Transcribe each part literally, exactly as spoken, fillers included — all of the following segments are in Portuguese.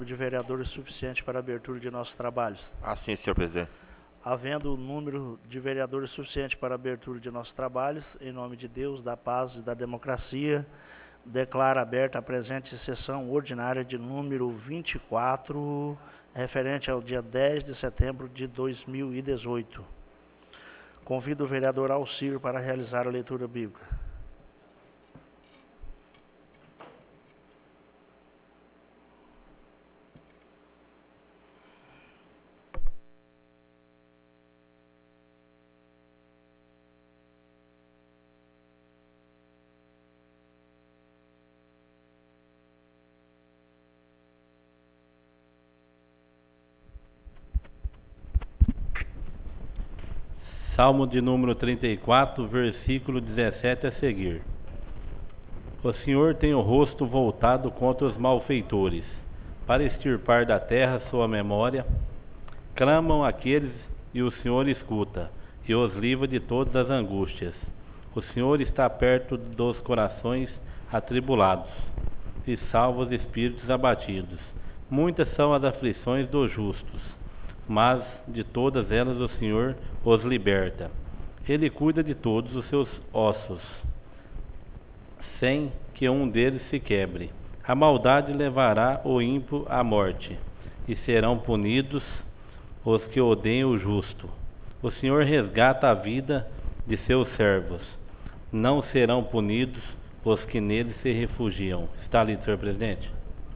de vereadores suficiente para a abertura de nossos trabalhos. Assim, senhor presidente. Havendo o número de vereadores suficiente para a abertura de nossos trabalhos, em nome de Deus, da paz e da democracia, declaro aberta a presente sessão ordinária de número vinte e quatro, referente ao dia dez de setembro de dois mil e dezoito. Convido o vereador Alcir para realizar a leitura bíblica. Salmo de número trinta e quatro, versículo dezessete a seguir. O Senhor tem o rosto voltado contra os malfeitores, para extirpar da terra sua memória. Clamam aqueles e o Senhor escuta, e os livra de todas as angústias. O Senhor está perto dos corações atribulados, e salva os espíritos abatidos. Muitas são as aflições dos justos, mas de todas elas o Senhor os liberta. Ele cuida de todos os seus ossos, sem que um deles se quebre. A maldade levará o ímpio à morte, e serão punidos os que odeiam o justo. O Senhor resgata a vida de seus servos. Não serão punidos os que nele se refugiam. Está lido, senhor presidente?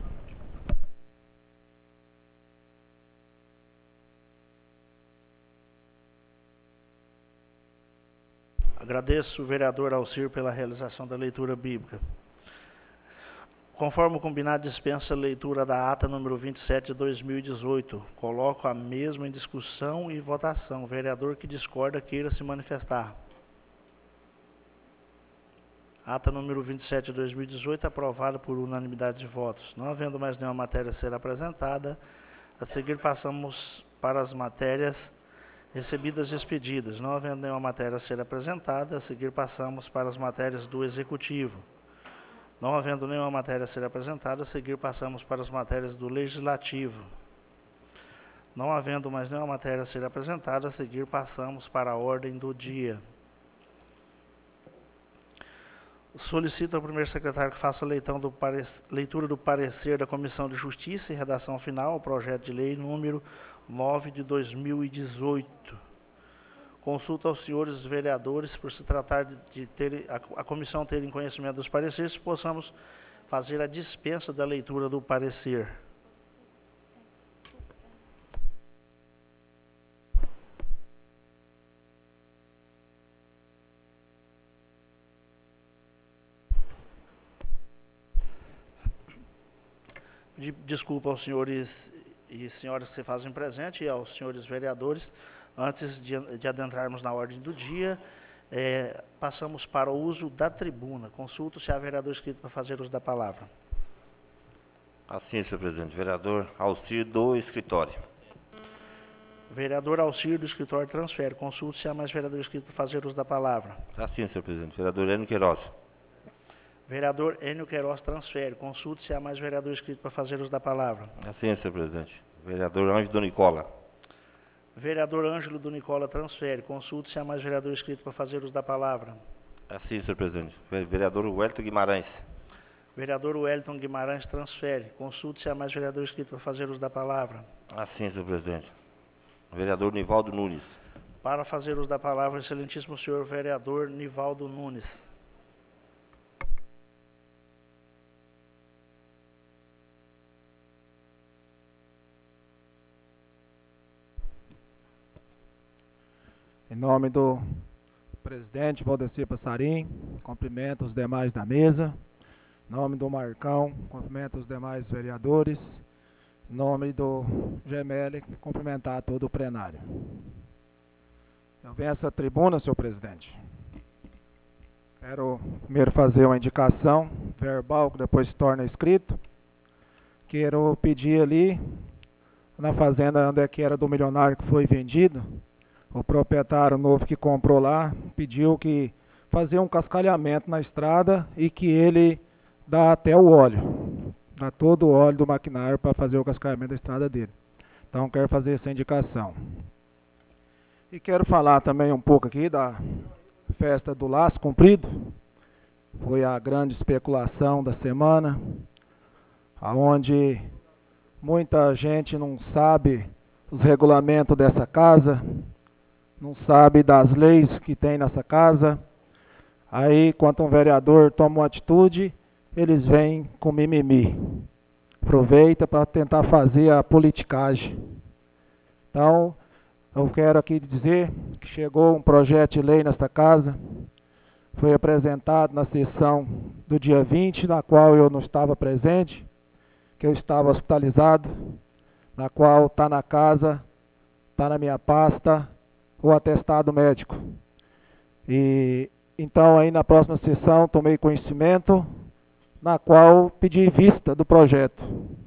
Agradeço o vereador Alcir pela realização da leitura bíblica. Conforme o combinado, dispensa a leitura da ata número vinte e sete de dois mil e dezoito. Coloco a mesma em discussão e votação. O vereador que discorda queira se manifestar. Ata número vinte e sete de dois mil e dezoito, aprovada por unanimidade de votos. Não havendo mais nenhuma matéria a ser apresentada, a seguir passamos para as matérias recebidas e expedidas. Não havendo nenhuma matéria a ser apresentada, a seguir passamos para as matérias do Executivo. Não havendo nenhuma matéria a ser apresentada, a seguir passamos para as matérias do Legislativo. Não havendo mais nenhuma matéria a ser apresentada, a seguir passamos para a ordem do dia. Solicito ao primeiro secretário que faça leitão do leitura do parecer da Comissão de Justiça e redação final ao projeto de lei número nove de dois mil e dezoito. Consulta aos senhores vereadores, por se tratar de, de ter a, a comissão ter em conhecimento dos pareceres, se possamos fazer a dispensa da leitura do parecer. De, desculpa aos senhores e senhoras que se fazem presente e aos senhores vereadores. Antes de, de adentrarmos na ordem do dia, é, passamos para o uso da tribuna. Consulto se há vereador inscrito para fazer uso da palavra. Assim, senhor presidente. Vereador Alcir do escritório. Vereador Alcir do escritório transfere. Consulto se há mais vereador inscrito para fazer uso da palavra. Assim, senhor presidente. Vereador Enio Queiroz. Vereador Enio Queiroz transfere. Consulto se há mais vereador inscrito para fazer uso da palavra. Assim, senhor presidente. Vereador Ângelo do Nicola. Vereador Ângelo do Nicola transfere. Consulto se há mais vereador inscrito para fazer uso da palavra. Assim, senhor presidente. Vereador Wellington Guimarães. Vereador Wellington Guimarães transfere. Consulto se há mais vereador inscrito para fazer uso da palavra. Assim, senhor presidente. Vereador Nivaldo Nunes. Para fazer uso da palavra, excelentíssimo senhor vereador Nivaldo Nunes. Em nome do presidente Valdecir Passarim, cumprimento os demais da mesa. Em nome do Marcão, cumprimento os demais vereadores. Em nome do Gemelli, cumprimentar todo o plenário. Eu venho a essa tribuna, senhor presidente. Quero primeiro fazer uma indicação verbal, que depois se torna escrito. Quero pedir ali, na fazenda onde é que era do milionário que foi vendido, o proprietário novo que comprou lá pediu que fazer um cascalhamento na estrada e que ele dá até o óleo. dar todo o óleo do maquinário para fazer o cascalhamento da estrada dele. Então quero fazer essa indicação. E quero falar também um pouco aqui da festa do Laço Comprido. Foi a grande especulação da semana, onde muita gente não sabe os regulamentos dessa casa, não sabe das leis que tem nessa casa. Aí, quando um vereador toma uma atitude, eles vêm com mimimi. Aproveita para tentar fazer a politicagem. Então, eu quero aqui dizer que chegou um projeto de lei nesta casa, foi apresentado na sessão do dia vinte, na qual eu não estava presente, que eu estava hospitalizado, na qual está na casa, está na minha pasta, o atestado médico. E então aí na próxima sessão tomei conhecimento, na qual pedi vista do projeto.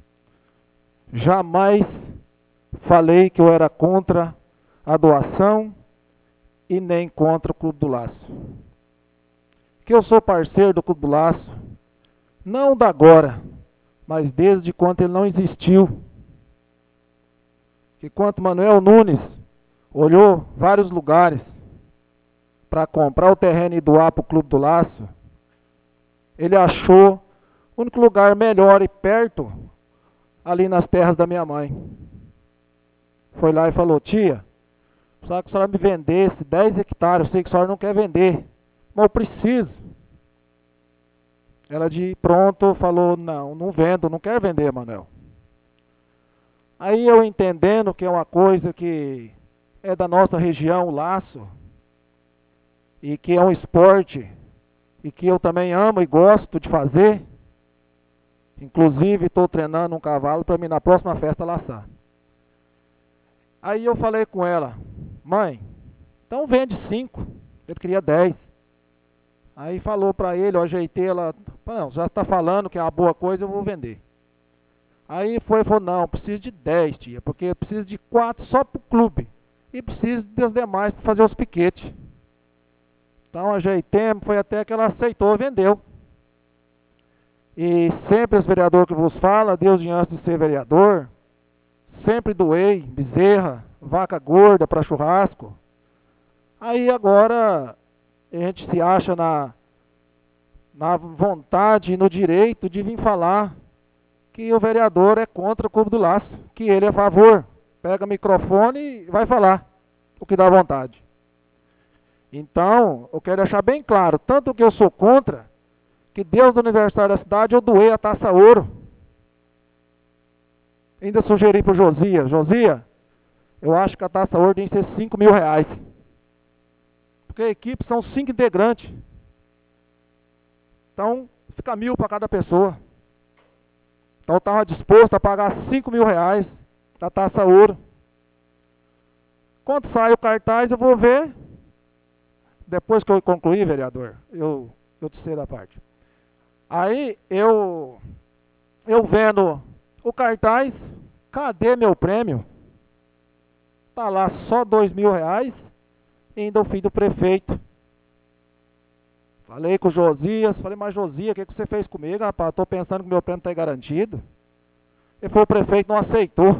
Jamais falei que eu era contra a doação e nem contra o Clube do Laço. Que eu sou parceiro do Clube do Laço, não da agora, mas desde quando ele não existiu. Que quando Manuel Nunes olhou vários lugares para comprar o terreno e doar para o Clube do Laço, ele achou o único lugar melhor e perto, ali nas terras da minha mãe. Foi lá e falou: tia, precisava que a senhora me vendesse dez hectares, eu sei que a senhora não quer vender, mas eu preciso. Ela de pronto falou: não, não vendo, não quero vender, Manuel. Aí eu entendendo que é uma coisa que é da nossa região, o laço, e que é um esporte, e que eu também amo e gosto de fazer. Inclusive estou treinando um cavalo para mim na próxima festa laçar. Aí eu falei com ela: mãe, então vende cinco. Ele queria dez. Aí falou para ele, eu ajeitei ela: não, já está falando que é uma boa coisa, eu vou vender. Aí foi e falou: não, preciso de dez, tia, porque eu preciso de quatro só para o clube. E preciso das demais para fazer os piquetes. Então ajeitemos, foi até que ela aceitou e vendeu. E sempre os vereadores que vos fala, Deus antes de ser vereador, sempre doei bezerra, vaca gorda para churrasco. Aí agora a gente se acha na, na vontade e no direito de vir falar que o vereador é contra o Clube do Laço, que ele é a favor. Pega o microfone e vai falar o que dá vontade. Então, eu quero deixar bem claro, tanto que eu sou contra, que Deus do aniversário da cidade eu doei a taça ouro. Ainda sugeri para o Josia: Josia, eu acho que a taça ouro tem que ser cinco mil reais. Porque a equipe são cinco integrantes. Então, fica mil para cada pessoa. Então, eu estava disposto a pagar cinco mil reais da taça ouro. Quando sai o cartaz, eu vou ver. Depois que eu concluir, vereador, eu, eu terceira parte. Aí, eu, eu vendo o cartaz, cadê meu prêmio? Está lá só dois mil reais, e ainda o filho do prefeito. Falei com o Josias, falei: mas Josias, o que, que você fez comigo, rapaz? Estou pensando que meu prêmio está garantido. Ele falou: o prefeito não aceitou.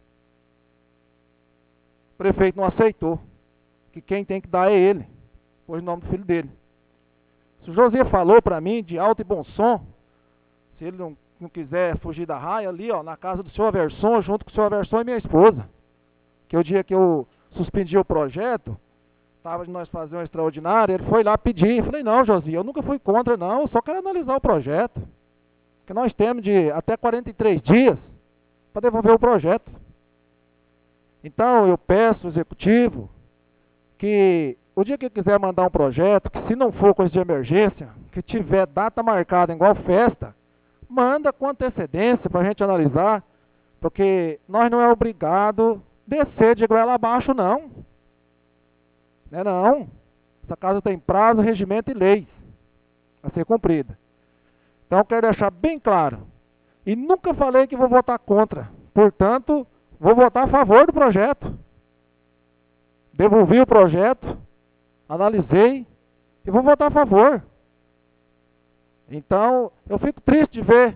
O prefeito não aceitou. Que quem tem que dar é ele. Pôs o nome do filho dele. Se o Josias falou para mim, de alto e bom som, se ele não, não quiser fugir da raia, ali ó, na casa do senhor Averson, junto com o senhor Averson e minha esposa. Que o dia que eu suspendi o projeto, estava de nós fazer um extraordinário, ele foi lá pedir. Eu falei: não, Josias, eu nunca fui contra, não, eu só quero analisar o projeto. Que nós temos de até quarenta e três dias para devolver o projeto. Então eu peço ao executivo que o dia que quiser mandar um projeto, que se não for coisa de emergência, que tiver data marcada igual festa, manda com antecedência para a gente analisar, porque nós não é obrigado a descer de goela abaixo, não. Não é não. Essa casa tem prazo, regimento e leis a ser cumprida. Então eu quero deixar bem claro, e nunca falei que vou votar contra, portanto, vou votar a favor do projeto. Devolvi o projeto, analisei e vou votar a favor. Então, eu fico triste de ver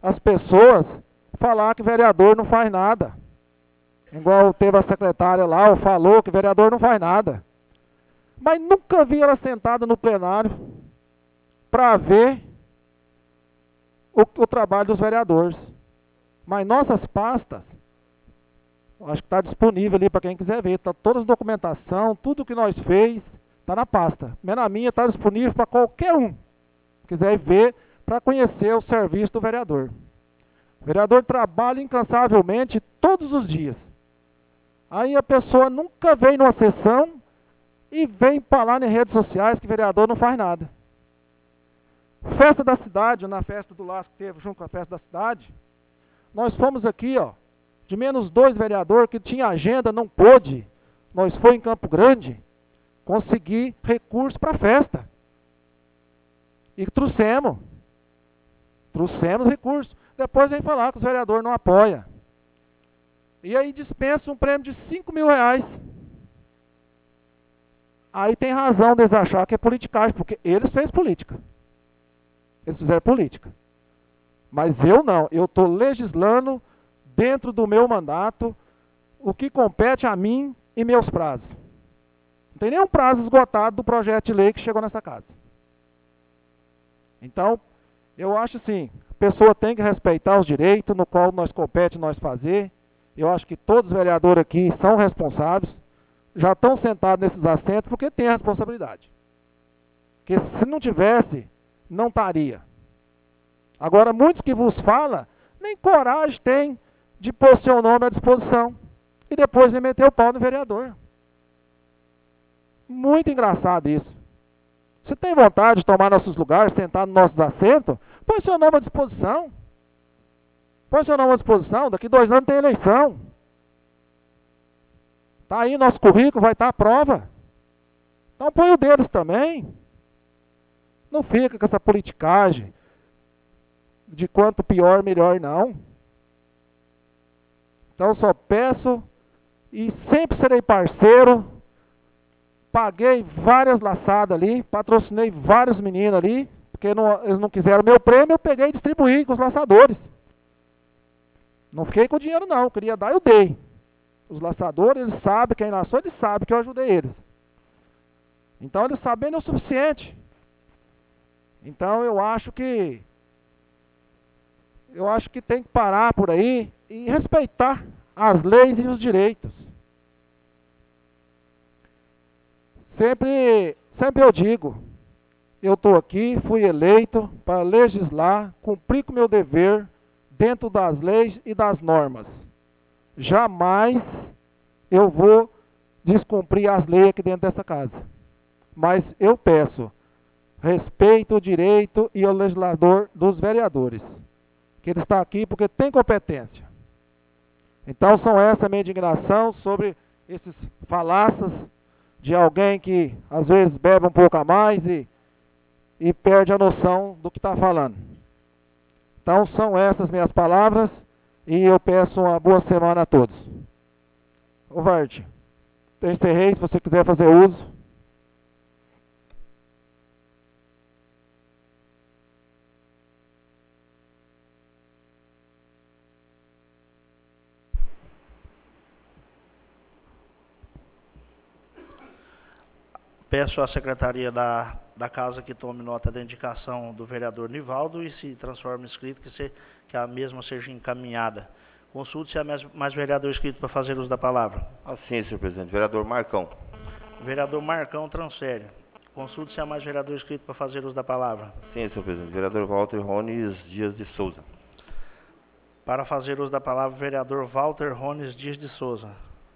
as pessoas falar que vereador não faz nada. Igual teve a secretária lá, falou que vereador não faz nada. Mas nunca vi ela sentada no plenário para ver o, o trabalho dos vereadores. Mas nossas pastas, acho que está disponível ali para quem quiser ver. Está toda a documentação, tudo que nós fez, está na pasta. Mas na minha está disponível para qualquer um que quiser ver, para conhecer o serviço do vereador. O vereador trabalha incansavelmente todos os dias. Aí a pessoa nunca vem numa sessão e vem falar em redes sociais que vereador não faz nada. Festa da cidade, na festa do Laço que teve junto com a festa da cidade, nós fomos aqui, ó, de menos dois vereadores que tinha agenda, não pôde. Nós foi em Campo Grande conseguir recursos para a festa. E trouxemos. Trouxemos recursos. Depois vem falar que os vereadores não apoiam. E aí dispensa um prêmio de cinco mil reais. Aí tem razão deles achar que é politicagem, porque eles fez política. Eles fizeram política. Mas eu não. Eu estou legislando dentro do meu mandato o que compete a mim e meus prazos. Não tem nenhum prazo esgotado do projeto de lei que chegou nessa casa. Então, eu acho assim, a pessoa tem que respeitar os direitos no qual nós compete nós fazer. Eu acho que todos os vereadores aqui são responsáveis, já estão sentados nesses assentos porque têm a responsabilidade. Porque se não tivesse, não estaria. Agora, muitos que vos falam, nem coragem tem de pôr seu nome à disposição e depois de meter o pau no vereador. Muito engraçado isso. Você tem vontade de tomar nossos lugares, sentar nos nossos assentos, põe seu nome à disposição. Põe seu nome à disposição, daqui dois anos tem eleição. Está aí nosso currículo, vai estar à prova. Então põe o deles também. Não fica com essa politicagem de quanto pior, melhor, não. Então só peço e sempre serei parceiro. Paguei várias laçadas ali, patrocinei vários meninos ali, porque não, eles não quiseram meu prêmio, eu peguei e distribuí com os laçadores. Não fiquei com o dinheiro não, eu queria dar, eu dei. Os laçadores, eles sabem, quem laçou, eles sabem que eu ajudei eles. Então eles sabendo é o suficiente. Então eu acho que, eu acho que tem que parar por aí e respeitar as leis e os direitos. Sempre, sempre eu digo, eu estou aqui, fui eleito para legislar, cumprir com o meu dever dentro das leis e das normas. Jamais eu vou descumprir as leis aqui dentro dessa casa. Mas eu peço respeito, o direito e o legislador dos vereadores, que ele está aqui porque tem competência. Então são essa a minha indignação sobre esses falácias de alguém que às vezes bebe um pouco a mais e, e perde a noção do que está falando. Então são essas minhas palavras e eu peço uma boa semana a todos. Ô Vard, eu encerrei, se você quiser fazer uso. Peço à secretaria da, da casa que tome nota da indicação do vereador Nivaldo e se transforme em escrito, que, se, que a mesma seja encaminhada. Consulte se há mais, mais vereador inscrito para fazer uso da palavra. Assim, senhor presidente. Vereador Marcão. Vereador Marcão transfere. Consulte se há mais vereador inscrito para fazer uso da palavra. Sim, senhor presidente. Vereador Walter Rones Dias de Souza. Para fazer uso da palavra, vereador Walter Rones Dias de Souza.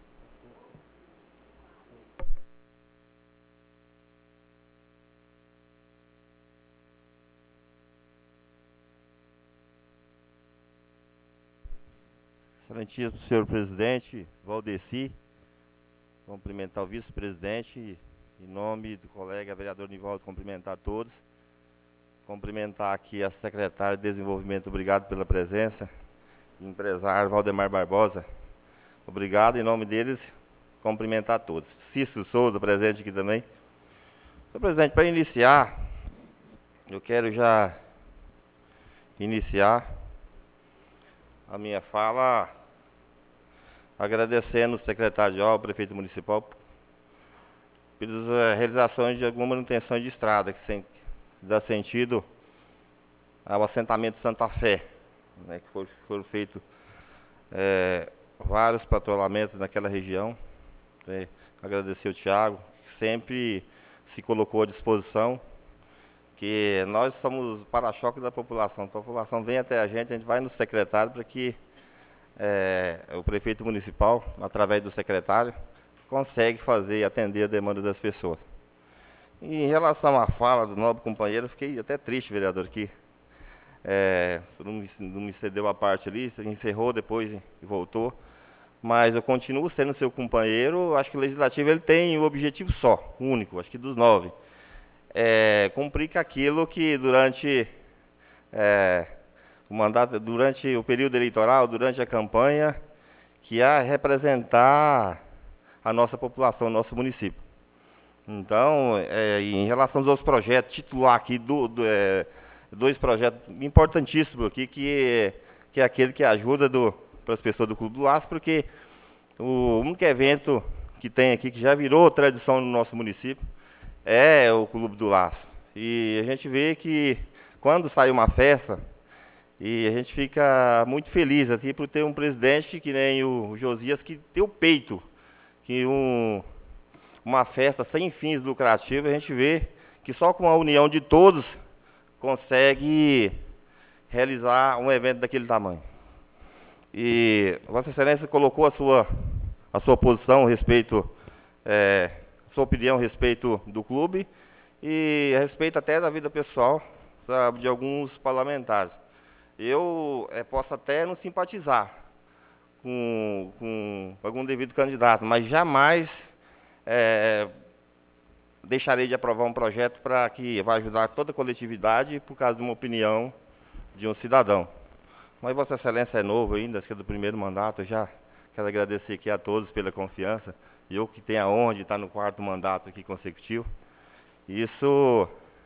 Excelentíssimo senhor presidente, Valdeci, cumprimentar o vice-presidente, em nome do colega vereador Nivaldo, cumprimentar todos. Cumprimentar aqui a secretária de Desenvolvimento, obrigado pela presença. Empresário Valdemar Barbosa, obrigado, em nome deles, cumprimentar todos. Cícero Souza, presente aqui também. Senhor presidente, para iniciar, eu quero já iniciar a minha fala agradecendo o secretário de obra, o prefeito municipal, pelas uh, realizações de alguma manutenção de estrada, que sem, dá sentido ao assentamento Santa Fé, né, que foram, foram feitos é, vários patrulhamentos naquela região. É, agradecer o Thiago, que sempre se colocou à disposição, que nós somos para-choque da população. A população vem até a gente, a gente vai no secretário para que é, o prefeito municipal, através do secretário, consegue fazer e atender a demanda das pessoas. E em relação à fala do nobre companheiro, fiquei até triste, vereador, que é, não, me, não me cedeu a parte ali, encerrou depois e voltou. Mas eu continuo sendo seu companheiro. Acho que o Legislativo ele tem um objetivo só, único, acho que dos nove. É, cumprir com aquilo que durante é, o mandato, durante o período eleitoral, durante a campanha, que é representar a nossa população, o nosso município. Então, é, em relação aos projetos, titular aqui do, do, é, dois projetos importantíssimos aqui, que, que é aquele que ajuda para as pessoas do Clube do Laço, porque o único evento que tem aqui, que já virou tradição no nosso município, é o Clube do Laço. E a gente vê que quando sai uma festa, e a gente fica muito feliz aqui por ter um presidente que nem o Josias, que tem o peito, que um, uma festa sem fins lucrativos, a gente vê que só com a união de todos consegue realizar um evento daquele tamanho. E Vossa Excelência colocou a sua, a sua posição a respeito, é, sua opinião a respeito do clube e a respeito até da vida pessoal, sabe, de alguns parlamentares. Eu é, posso até não simpatizar com, com algum devido candidato, mas jamais é, deixarei de aprovar um projeto para que vai ajudar toda a coletividade por causa de uma opinião de um cidadão. Mas Vossa Excelência é novo ainda, acho que é do primeiro mandato. Eu já quero agradecer aqui a todos pela confiança. Eu que tenho a honra de estar no quarto mandato aqui consecutivo. Isso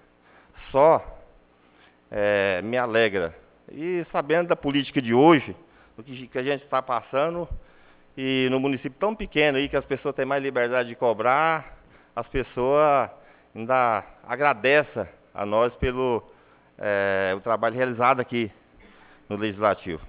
só é, me alegra. E sabendo da política de hoje, do que, que a gente está passando, e no município tão pequeno aí, que as pessoas têm mais liberdade de cobrar, as pessoas ainda agradecem a nós pelo é, o trabalho realizado aqui no Legislativo.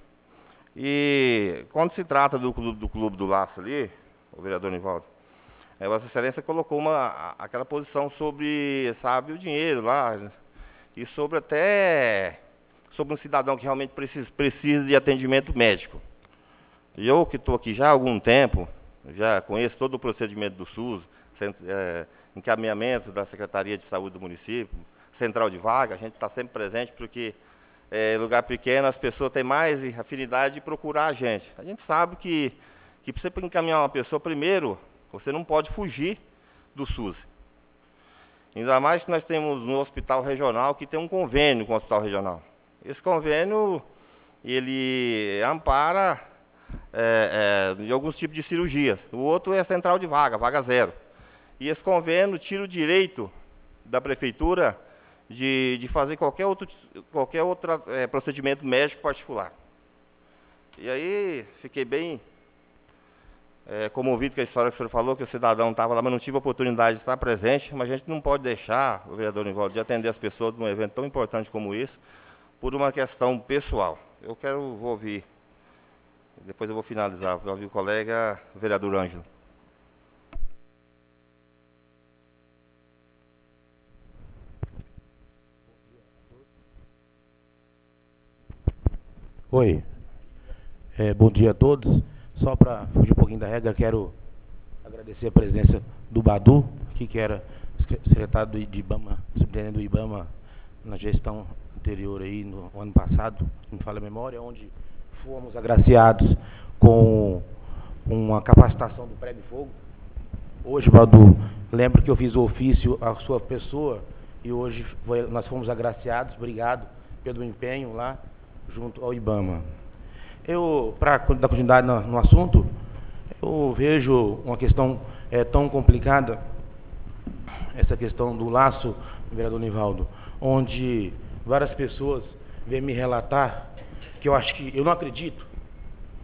E quando se trata do Clube do, clube do Laço ali, o vereador Nivaldo, é, Vossa Excelência colocou uma, aquela posição sobre, sabe, o dinheiro lá, e sobre até sobre um cidadão que realmente precisa, precisa de atendimento médico. E eu que estou aqui já há algum tempo, já conheço todo o procedimento do SUS, centro, é, encaminhamento da Secretaria de Saúde do município, central de vaga, a gente está sempre presente, porque é, lugar pequeno as pessoas têm mais afinidade de procurar a gente. A gente sabe que, que para você encaminhar uma pessoa, primeiro, você não pode fugir do SUS. Ainda mais que nós temos no hospital regional, que tem um convênio com o hospital regional. Esse convênio, ele ampara é, é, de alguns tipos de cirurgias. O outro é central de vaga, vaga zero. E esse convênio tira o direito da prefeitura de, de fazer qualquer outro, qualquer outro é, procedimento médico particular. E aí, fiquei bem é, comovido com a história que o senhor falou, que o cidadão estava lá, mas não tive a oportunidade de estar presente. Mas a gente não pode deixar, o vereador Nivaldo, de atender as pessoas num evento tão importante como esse, por uma questão pessoal. Eu quero, vou ouvir, depois eu vou finalizar, vou ouvir o colega o vereador Ângelo. Oi, é, bom dia a todos. Só para fugir um pouquinho da regra, quero agradecer a presença do Badu, aqui, que era secretário do IBAMA, subtenente do IBAMA na gestão anterior aí, no ano passado, me falha a memória, onde fomos agraciados com uma capacitação do Prêmio Fogo. Hoje, Badu, lembro que eu fiz o ofício à sua pessoa e hoje foi, nós fomos agraciados, obrigado pelo empenho lá, junto ao IBAMA. Eu, para dar continuidade no, no assunto, eu vejo uma questão é, tão complicada, essa questão do laço, vereador Nivaldo, onde várias pessoas vêm me relatar, que eu acho que, eu não acredito,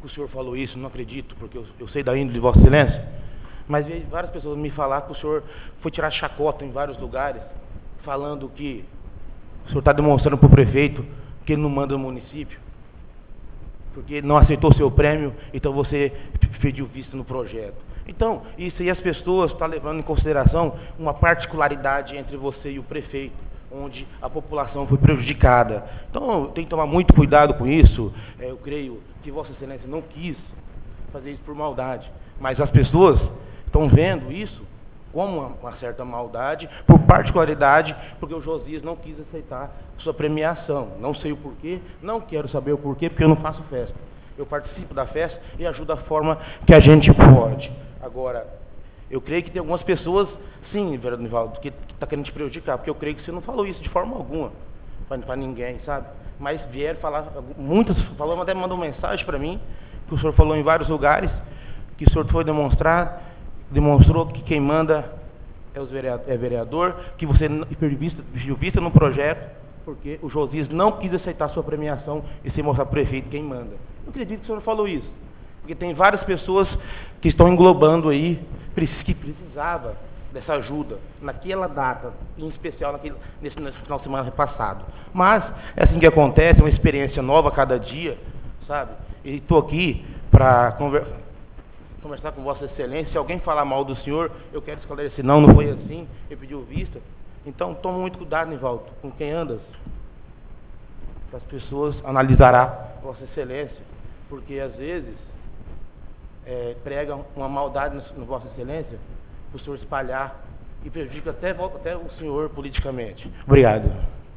que o senhor falou isso, não acredito, porque eu, eu sei da índole de Vossa Excelência, mas veio várias pessoas me falar que o senhor foi tirar chacota em vários lugares, falando que o senhor está demonstrando para o prefeito que ele não manda no município, porque ele não aceitou seu prêmio, então você pediu vista no projeto. Então, isso aí as pessoas estão levando em consideração uma particularidade entre você e o prefeito, onde a população foi prejudicada. Então, tem que tomar muito cuidado com isso. É, eu creio que Vossa Excelência não quis fazer isso por maldade, mas as pessoas estão vendo isso como uma, uma certa maldade, por particularidade, porque o Josias não quis aceitar sua premiação. Não sei o porquê, não quero saber o porquê, porque eu não faço festa. Eu participo da festa e ajudo da forma que a gente pode. Agora, eu creio que tem algumas pessoas, sim, vereador Nivaldo, que está querendo te prejudicar, porque eu creio que você não falou isso de forma alguma para ninguém, sabe? Mas vieram falar, muitas falou, até mandou mensagem para mim, que o senhor falou em vários lugares, que o senhor foi demonstrar, demonstrou que quem manda é o vereador, é vereador, que você pediu vista, pediu vista no projeto, porque o Josias não quis aceitar sua premiação e se mostrar para o prefeito quem manda. Eu acredito que o senhor falou isso, porque tem várias pessoas que estão englobando aí, que precisava dessa ajuda, naquela data, em especial naquele, nesse, nesse final de semana passado. Mas é assim que acontece, é uma experiência nova a cada dia, sabe? E estou aqui para conversar, conversar com Vossa Excelência. Se alguém falar mal do senhor, eu quero esclarecer, não, não foi assim, ele pediu vista. Então, toma muito cuidado, Nivaldo, com quem andas, que as pessoas analisarão Vossa Excelência, porque às vezes é, pregam uma maldade no, no Vossa Excelência, para o senhor espalhar e prejudica até, até o senhor politicamente. Obrigado.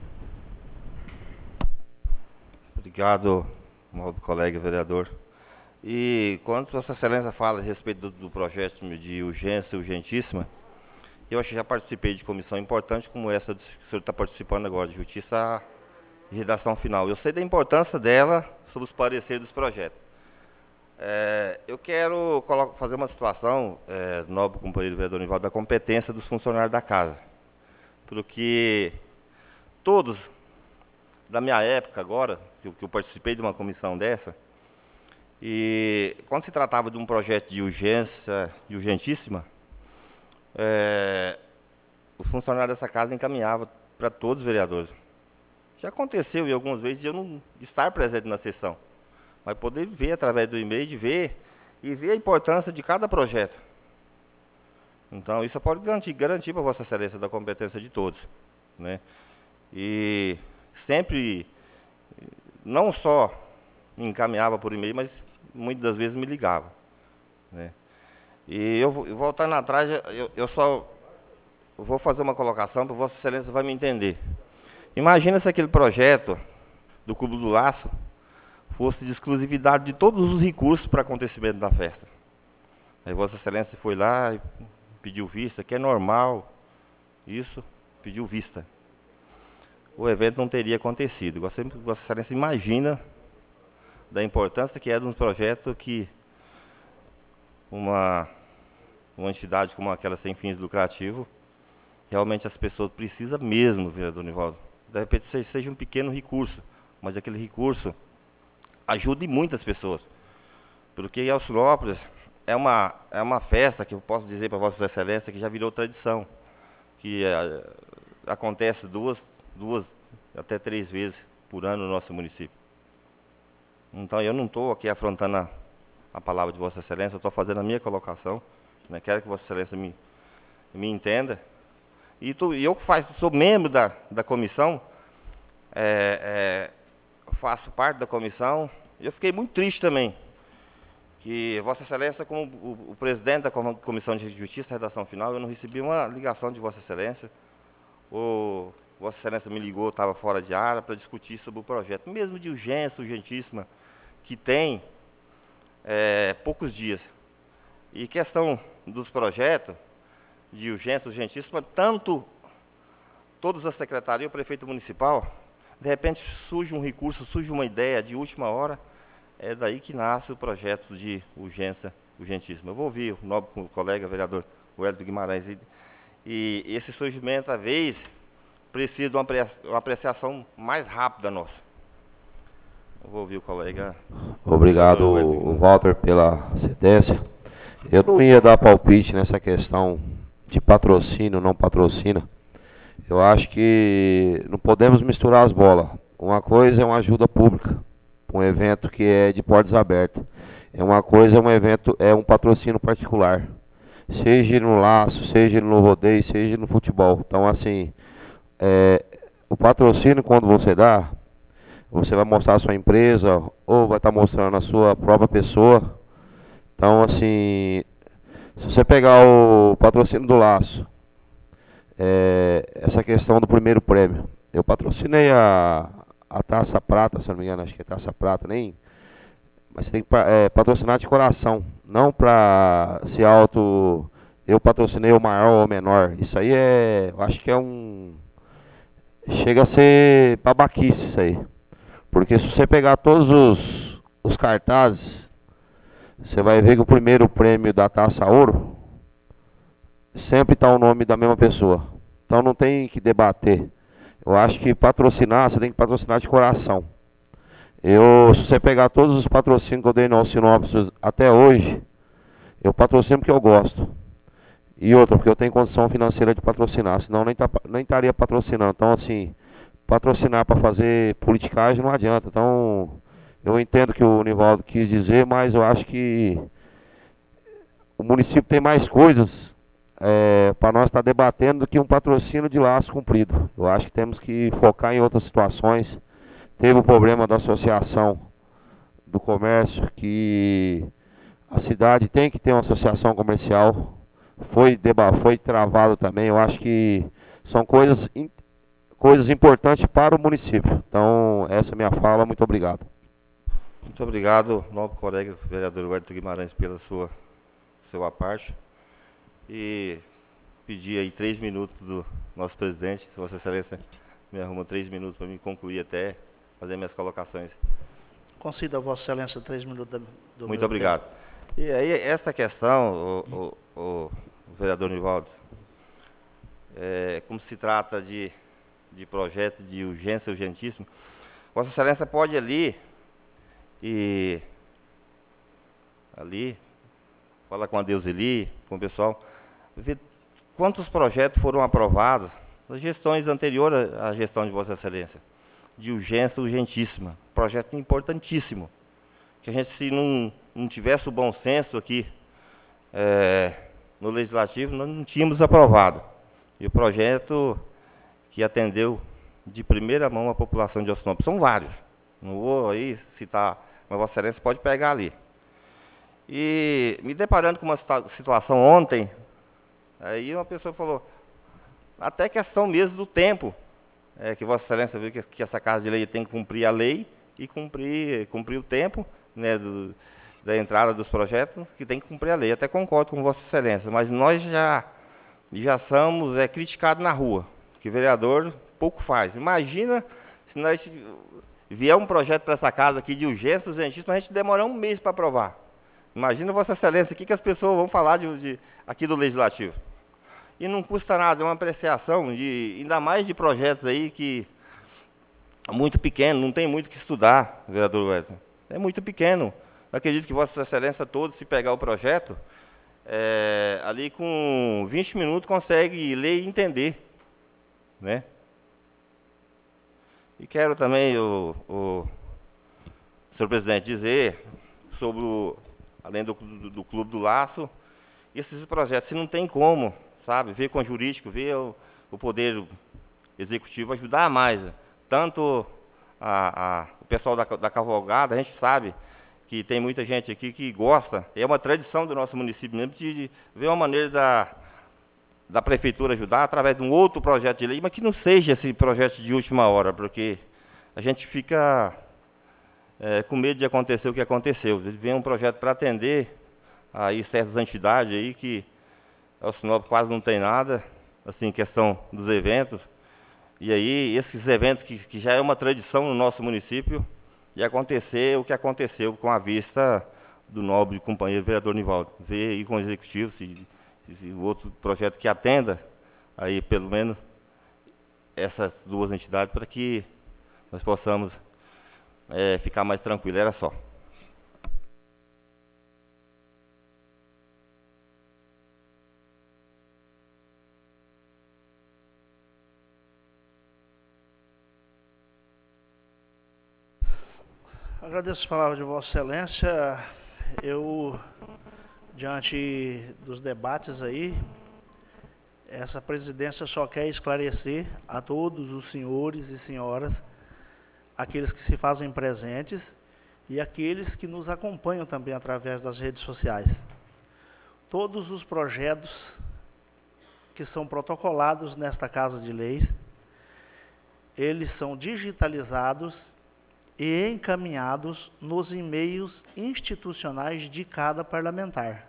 Obrigado, meu colega vereador. E quando Vossa Excelência fala a respeito do, do projeto de urgência urgentíssima, eu acho que já participei de comissão importante como essa que o senhor está participando agora, de Justiça e Redação Final. Eu sei da importância dela sobre os pareceres dos projetos. É, eu quero fazer uma situação, é, nobre companheiro vereador Nivaldo, da competência dos funcionários da casa. Porque todos, da minha época agora, que eu, que eu participei de uma comissão dessa, e quando se tratava de um projeto de urgência e urgentíssima, é, os funcionários dessa casa encaminhavam para todos os vereadores. Já aconteceu, e algumas vezes, de eu não estar presente na sessão, mas poder ver através do e-mail, de ver e ver a importância de cada projeto. Então, isso pode garantir, garantir para Vossa Excelência da competência de todos, né? E sempre, não só me encaminhava por e-mail, mas muitas das vezes me ligava, né? E eu, voltando atrás, eu, eu só vou fazer uma colocação para Vossa Excelência vai me entender. Imagina se aquele projeto do Cubo do Laço fosse de exclusividade de todos os recursos para acontecimento da festa. Aí Vossa Excelência foi lá e pediu vista, que é normal, isso, pediu vista. O evento não teria acontecido. Vossa Excelência imagina da importância que é de um projeto que uma, uma entidade como aquela sem fins lucrativos, realmente as pessoas precisam mesmo, vereador Nivaldo. De repente seja um pequeno recurso, mas aquele recurso ajude muitas pessoas. Porque Alcinópolis é uma, é uma festa que eu posso dizer para Vossa Excelência que já virou tradição, que é, acontece duas, duas até três vezes por ano no nosso município. Então eu não estou aqui afrontando a, a palavra de Vossa Excelência, eu estou fazendo a minha colocação, né? Quero que Vossa Excelência me, me entenda. E, tu, e eu faz, sou membro da, da comissão, é, é, faço parte da comissão, e eu fiquei muito triste também, que Vossa Excelência, como o, o presidente da Comissão de Justiça e Redação Final, eu não recebi uma ligação de Vossa Excelência, ou Vossa Excelência me ligou, estava fora de área, para discutir sobre o projeto, mesmo de urgência, urgentíssima, que tem é, poucos dias. E questão dos projetos de urgência, urgentíssima, tanto todas as secretarias, o prefeito municipal, de repente surge um recurso, surge uma ideia de última hora, é daí que nasce o projeto de urgência urgentíssima. Eu vou ouvir o nobre colega vereador Wellington Guimarães, e, e esse surgimento, às vezes, precisa de uma apreciação mais rápida nossa. Eu vou ouvir o colega. Obrigado, Walter, pela cedência. Eu não ia dar palpite nessa questão de patrocínio, não patrocina. Eu acho que não podemos misturar as bolas. Uma coisa é uma ajuda pública, um evento que é de portas abertas. É uma coisa é um evento, é um patrocínio particular. Seja no laço, seja no rodeio, seja no futebol. Então, assim, é, o patrocínio, quando você dá, você vai mostrar a sua empresa ou vai estar mostrando a sua própria pessoa. Então, assim, se você pegar o patrocínio do laço, é, essa questão do primeiro prêmio, eu patrocinei a, a Taça Prata, se não me engano, acho que é Taça Prata, nem... Mas você tem que é, patrocinar de coração, não para se auto... Eu patrocinei o maior ou o menor. Isso aí é... Eu acho que é um... Chega a ser babaquice isso aí. Porque se você pegar todos os, os cartazes, você vai ver que o primeiro prêmio da Taça Ouro sempre está o nome da mesma pessoa. Então não tem que debater. Eu acho que patrocinar, você tem que patrocinar de coração. Eu, se você pegar todos os patrocínios que eu dei no Alcinópolis até hoje, eu patrocino porque eu gosto. E outra, porque eu tenho condição financeira de patrocinar, senão nem, tá, nem estaria patrocinando. Então, assim, patrocinar para fazer politicagem não adianta. Então, eu entendo o que o Nivaldo quis dizer, mas eu acho que o município tem mais coisas é, para nós estar tá debatendo do que um patrocínio de laço cumprido. Eu acho que temos que focar em outras situações. Teve o problema da associação do comércio, que a cidade tem que ter uma associação comercial. Foi, foi travado também. Eu acho que são coisas, coisas importantes para o município. Então, essa é a minha fala. Muito obrigado. Muito obrigado, nobre colega vereador Huerto Guimarães, pela sua, sua parte. E pedir aí três minutos do nosso presidente, se Vossa Excelência me arruma três minutos para me concluir até fazer minhas colocações. Concida a Vossa Excelência três minutos da, do Muito obrigado. tempo. E aí, essa questão, o, o, o vereador Nivaldo, é, como se trata de, de projeto de urgência urgentíssimo, Vossa Excelência pode ali e ali, fala com a Deuseli, com o pessoal, ver quantos projetos foram aprovados nas gestões anteriores à gestão de Vossa Excelência, de urgência urgentíssima, projeto importantíssimo, que a gente, se não, não tivesse o bom senso aqui é, no Legislativo, nós não tínhamos aprovado. E o projeto que atendeu de primeira mão a população de Alcinópolis, são vários, não vou aí citar, mas Vossa Excelência pode pegar ali. E me deparando com uma situação ontem, aí uma pessoa falou, até questão mesmo do tempo, é, que Vossa Excelência viu que, que essa Casa de Lei tem que cumprir a lei e cumprir, cumprir o tempo, né, do, da entrada dos projetos, que tem que cumprir a lei. Até concordo com Vossa Excelência, mas nós já, já somos é, criticados na rua, que vereador pouco faz. Imagina se nós vier um projeto para essa casa aqui de urgência, urgentíssimo, a gente demorar um mês para aprovar. Imagina Vossa Excelência, o que, que as pessoas vão falar de, de, aqui do Legislativo. E não custa nada, é uma apreciação, de, ainda mais de projetos aí que é muito pequeno, não tem muito que estudar, vereador Wesley. É muito pequeno. Eu acredito que Vossa Excelência todos, se pegar o projeto, é, ali com vinte minutos consegue ler e entender, né? E quero também, o, o senhor presidente, dizer sobre o, além do, do, do Clube do Laço, esses projetos, se não tem como, sabe, ver com o jurídico, ver o, o Poder Executivo ajudar mais, tanto a, a, o pessoal da, da cavalgada, a gente sabe que tem muita gente aqui que gosta, é uma tradição do nosso município mesmo, de, de ver uma maneira da, da Prefeitura ajudar através de um outro projeto de lei, mas que não seja esse projeto de última hora, porque a gente fica é, com medo de acontecer o que aconteceu. Vem um projeto para atender aí certas entidades aí que Alcinópolis quase não tem nada, assim, questão dos eventos. E aí, esses eventos que, que já é uma tradição no nosso município, e acontecer o que aconteceu com a vista do nobre companheiro vereador Nivaldo. Ver aí com o executivo, se, se o outro projeto que atenda, aí pelo menos essas duas entidades, para que nós possamos é, ficar mais tranquilo, era só. Agradeço as palavras de Vossa Excelência. Eu, diante dos debates aí, essa presidência só quer esclarecer a todos os senhores e senhoras, aqueles que se fazem presentes e aqueles que nos acompanham também através das redes sociais. Todos os projetos que são protocolados nesta Casa de Leis, eles são digitalizados e encaminhados nos e-mails institucionais de cada parlamentar.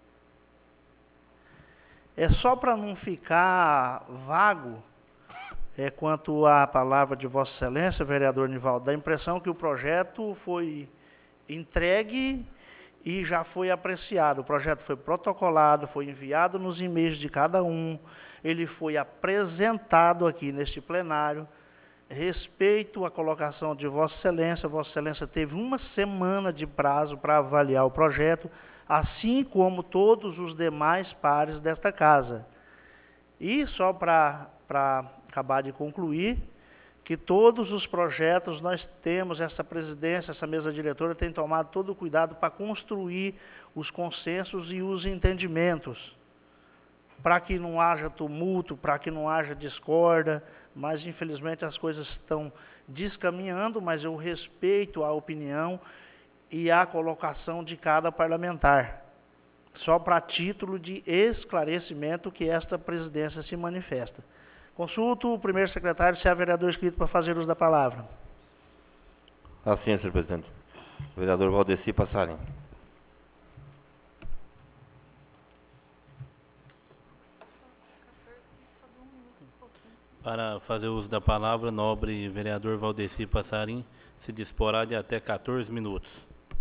É só para não ficar vago é, quanto à palavra de Vossa Excelência, vereador Nivaldo, dá a impressão que o projeto foi entregue e já foi apreciado. O projeto foi protocolado, foi enviado nos e-mails de cada um, ele foi apresentado aqui neste plenário. Respeito à colocação de Vossa Excelência, Vossa Excelência teve uma semana de prazo para avaliar o projeto, assim como todos os demais pares desta casa. E só para para acabar de concluir, que todos os projetos nós temos, essa presidência, essa mesa diretora tem tomado todo o cuidado para construir os consensos e os entendimentos, para que não haja tumulto, para que não haja discórdia, mas infelizmente as coisas estão descaminhando, mas eu respeito a opinião e a colocação de cada parlamentar, só para título de esclarecimento que esta presidência se manifesta. Consulto o primeiro secretário se há vereador inscrito para fazer uso da palavra. Assim, senhor presidente. Vereador Valdeci Passarim. Para fazer uso da palavra, nobre vereador Valdeci Passarim se disporá de até quatorze minutos.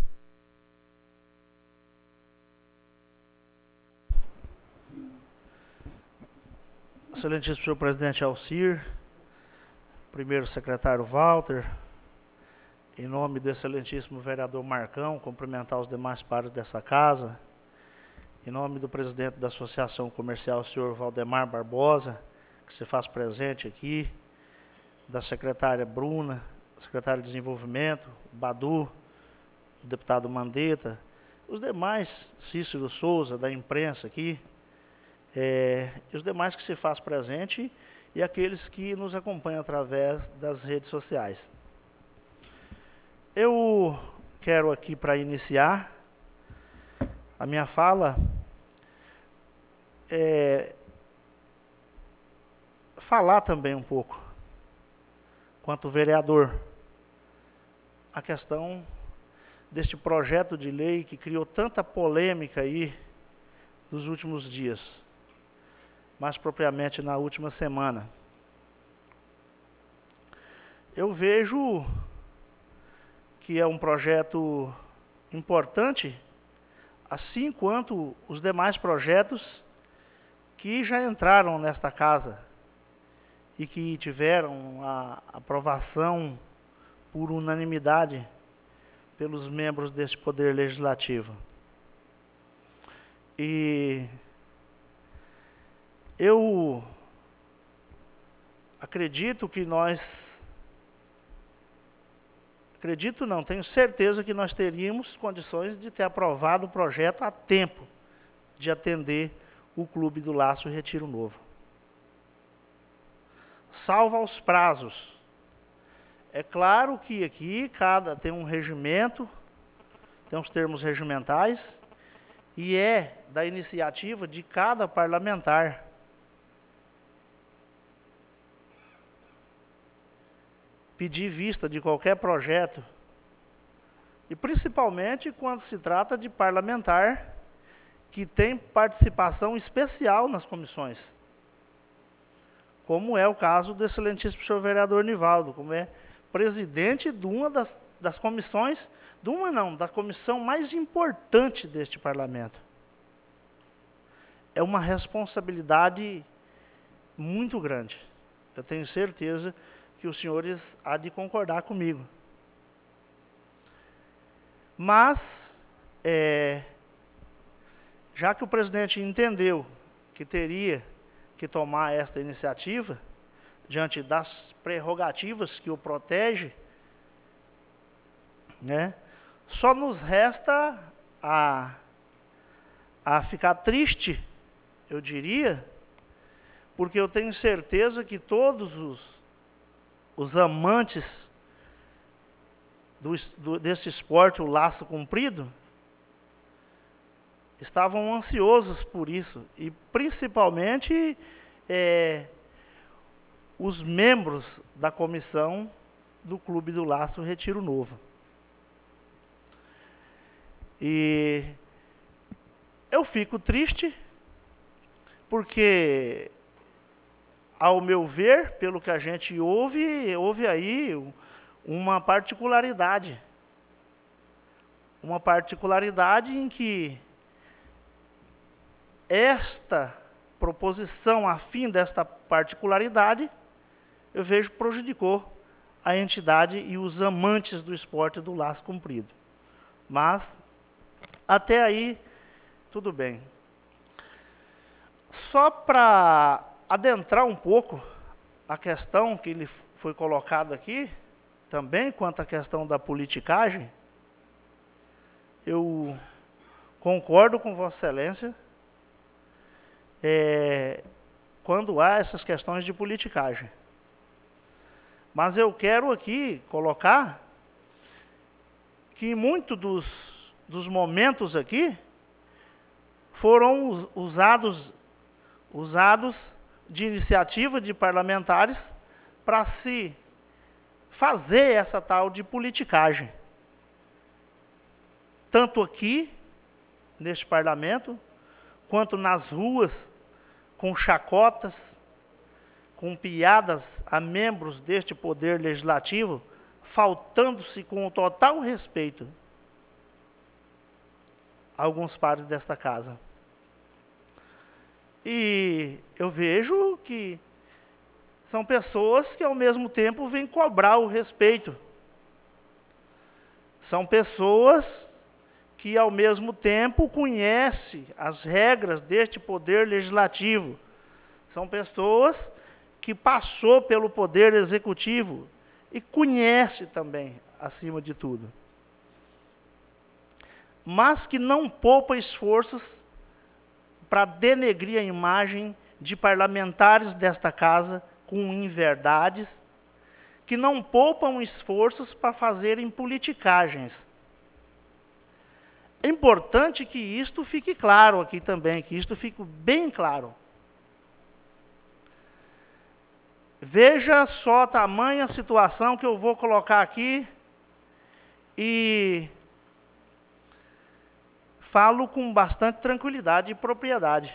Excelentíssimo senhor presidente Alcir, primeiro secretário Walter, em nome do excelentíssimo vereador Marcão, cumprimentar os demais pares dessa casa, em nome do presidente da Associação Comercial, senhor Valdemar Barbosa, que se faz presente aqui, da secretária Bruna, secretário de Desenvolvimento, Badu, o deputado Mandetta, os demais, Cícero Souza, da imprensa aqui, é, e os demais que se faz presente e aqueles que nos acompanham através das redes sociais. Eu quero aqui, para iniciar a minha fala, é, falar também um pouco, quanto vereador, a questão deste projeto de lei que criou tanta polêmica aí nos últimos dias, mais propriamente na última semana. Eu vejo que é um projeto importante, assim quanto os demais projetos que já entraram nesta casa e que tiveram a aprovação por unanimidade pelos membros deste Poder Legislativo. E eu acredito que nós, acredito não, tenho certeza que nós teríamos condições de ter aprovado o projeto a tempo de atender o Clube do Laço Retiro Novo. Salvo aos prazos. É claro que aqui cada tem um regimento, tem os termos regimentais, e é da iniciativa de cada parlamentar. Pedir vista de qualquer projeto, e principalmente quando se trata de parlamentar que tem participação especial nas comissões, como é o caso do excelentíssimo senhor vereador Nivaldo, como é presidente de uma das, das comissões, de uma não, da comissão mais importante deste parlamento. É uma responsabilidade muito grande. Eu tenho certeza que os senhores há de concordar comigo. Mas, é, já que o presidente entendeu que teria que tomar esta iniciativa, diante das prerrogativas que o protege, né, só nos resta a, a ficar triste, eu diria, porque eu tenho certeza que todos os, os amantes do, do, desse esporte, o laço comprido, estavam ansiosos por isso, e principalmente é, os membros da comissão do Clube do Laço Retiro Novo. E eu fico triste, porque, ao meu ver, pelo que a gente ouve, houve aí uma particularidade. Uma particularidade em que esta proposição, a fim desta particularidade, eu vejo prejudicou a entidade e os amantes do esporte do laço comprido. Mas, até aí, tudo bem. Só para adentrar um pouco a questão que ele foi colocado aqui, também quanto à questão da politicagem, eu concordo com Vossa Excelência, é, quando há essas questões de politicagem. Mas eu quero aqui colocar que em muitos dos, dos momentos aqui foram usados, usados de iniciativa de parlamentares para se fazer essa tal de politicagem. Tanto aqui, neste parlamento, quanto nas ruas, com chacotas, com piadas a membros deste poder legislativo, faltando-se com o total respeito a alguns pares desta casa. E eu vejo que são pessoas que, ao mesmo tempo, vêm cobrar o respeito. São pessoas que, ao mesmo tempo, conhecem as regras deste poder legislativo. São pessoas que passou pelo poder executivo e conhece também, acima de tudo. Mas que não poupa esforços para denegrir a imagem de parlamentares desta casa com inverdades, que não poupam esforços para fazerem politicagens. É importante que isto fique claro aqui também, que isto fique bem claro. Veja só a tamanha situação que eu vou colocar aqui e falo com bastante tranquilidade e propriedade.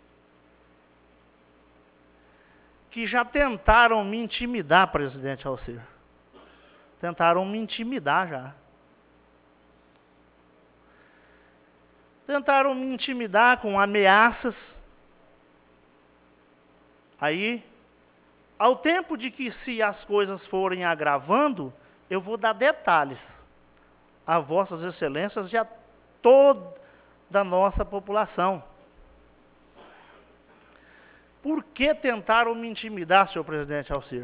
Que já tentaram me intimidar, presidente Alcir. Tentaram me intimidar já. Tentaram me intimidar com ameaças. Aí, ao tempo de que, se as coisas forem agravando, eu vou dar detalhes a vossas excelências e a toda a nossa população. Por que tentaram me intimidar, senhor presidente Alcir?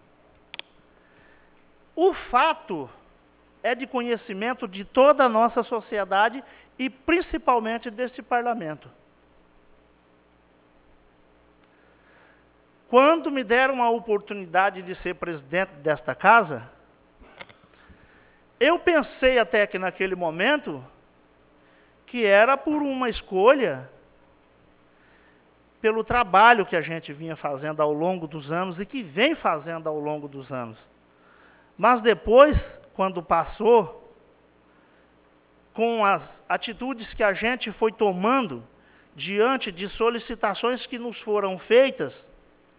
O fato é de conhecimento de toda a nossa sociedade e principalmente deste parlamento. Quando me deram a oportunidade de ser presidente desta casa, eu pensei até que naquele momento que era por uma escolha, pelo trabalho que a gente vinha fazendo ao longo dos anos e que vem fazendo ao longo dos anos. Mas depois, quando passou, com as atitudes que a gente foi tomando diante de solicitações que nos foram feitas,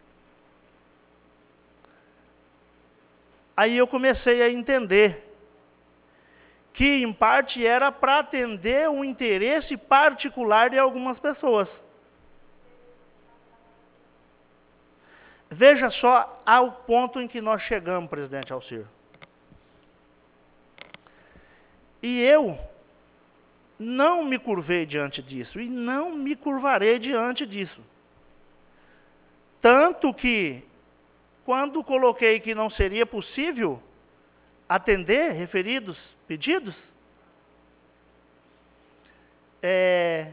aí eu comecei a entender que, em parte, era para atender o interesse particular de algumas pessoas. Veja só ao ponto em que nós chegamos, presidente Alcir. E eu não me curvei diante disso, e não me curvarei diante disso. Tanto que, quando coloquei que não seria possível atender referidos pedidos, é,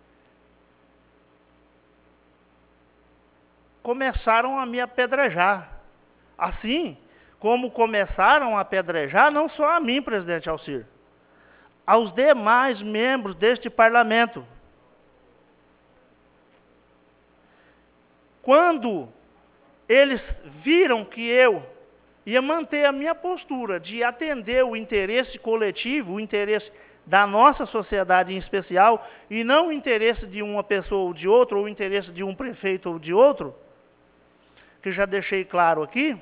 começaram a me apedrejar. Assim como começaram a apedrejar não só a mim, presidente Alcir, aos demais membros deste parlamento. Quando eles viram que eu ia manter a minha postura de atender o interesse coletivo, o interesse da nossa sociedade em especial, e não o interesse de uma pessoa ou de outra, ou o interesse de um prefeito ou de outro, que já deixei claro aqui,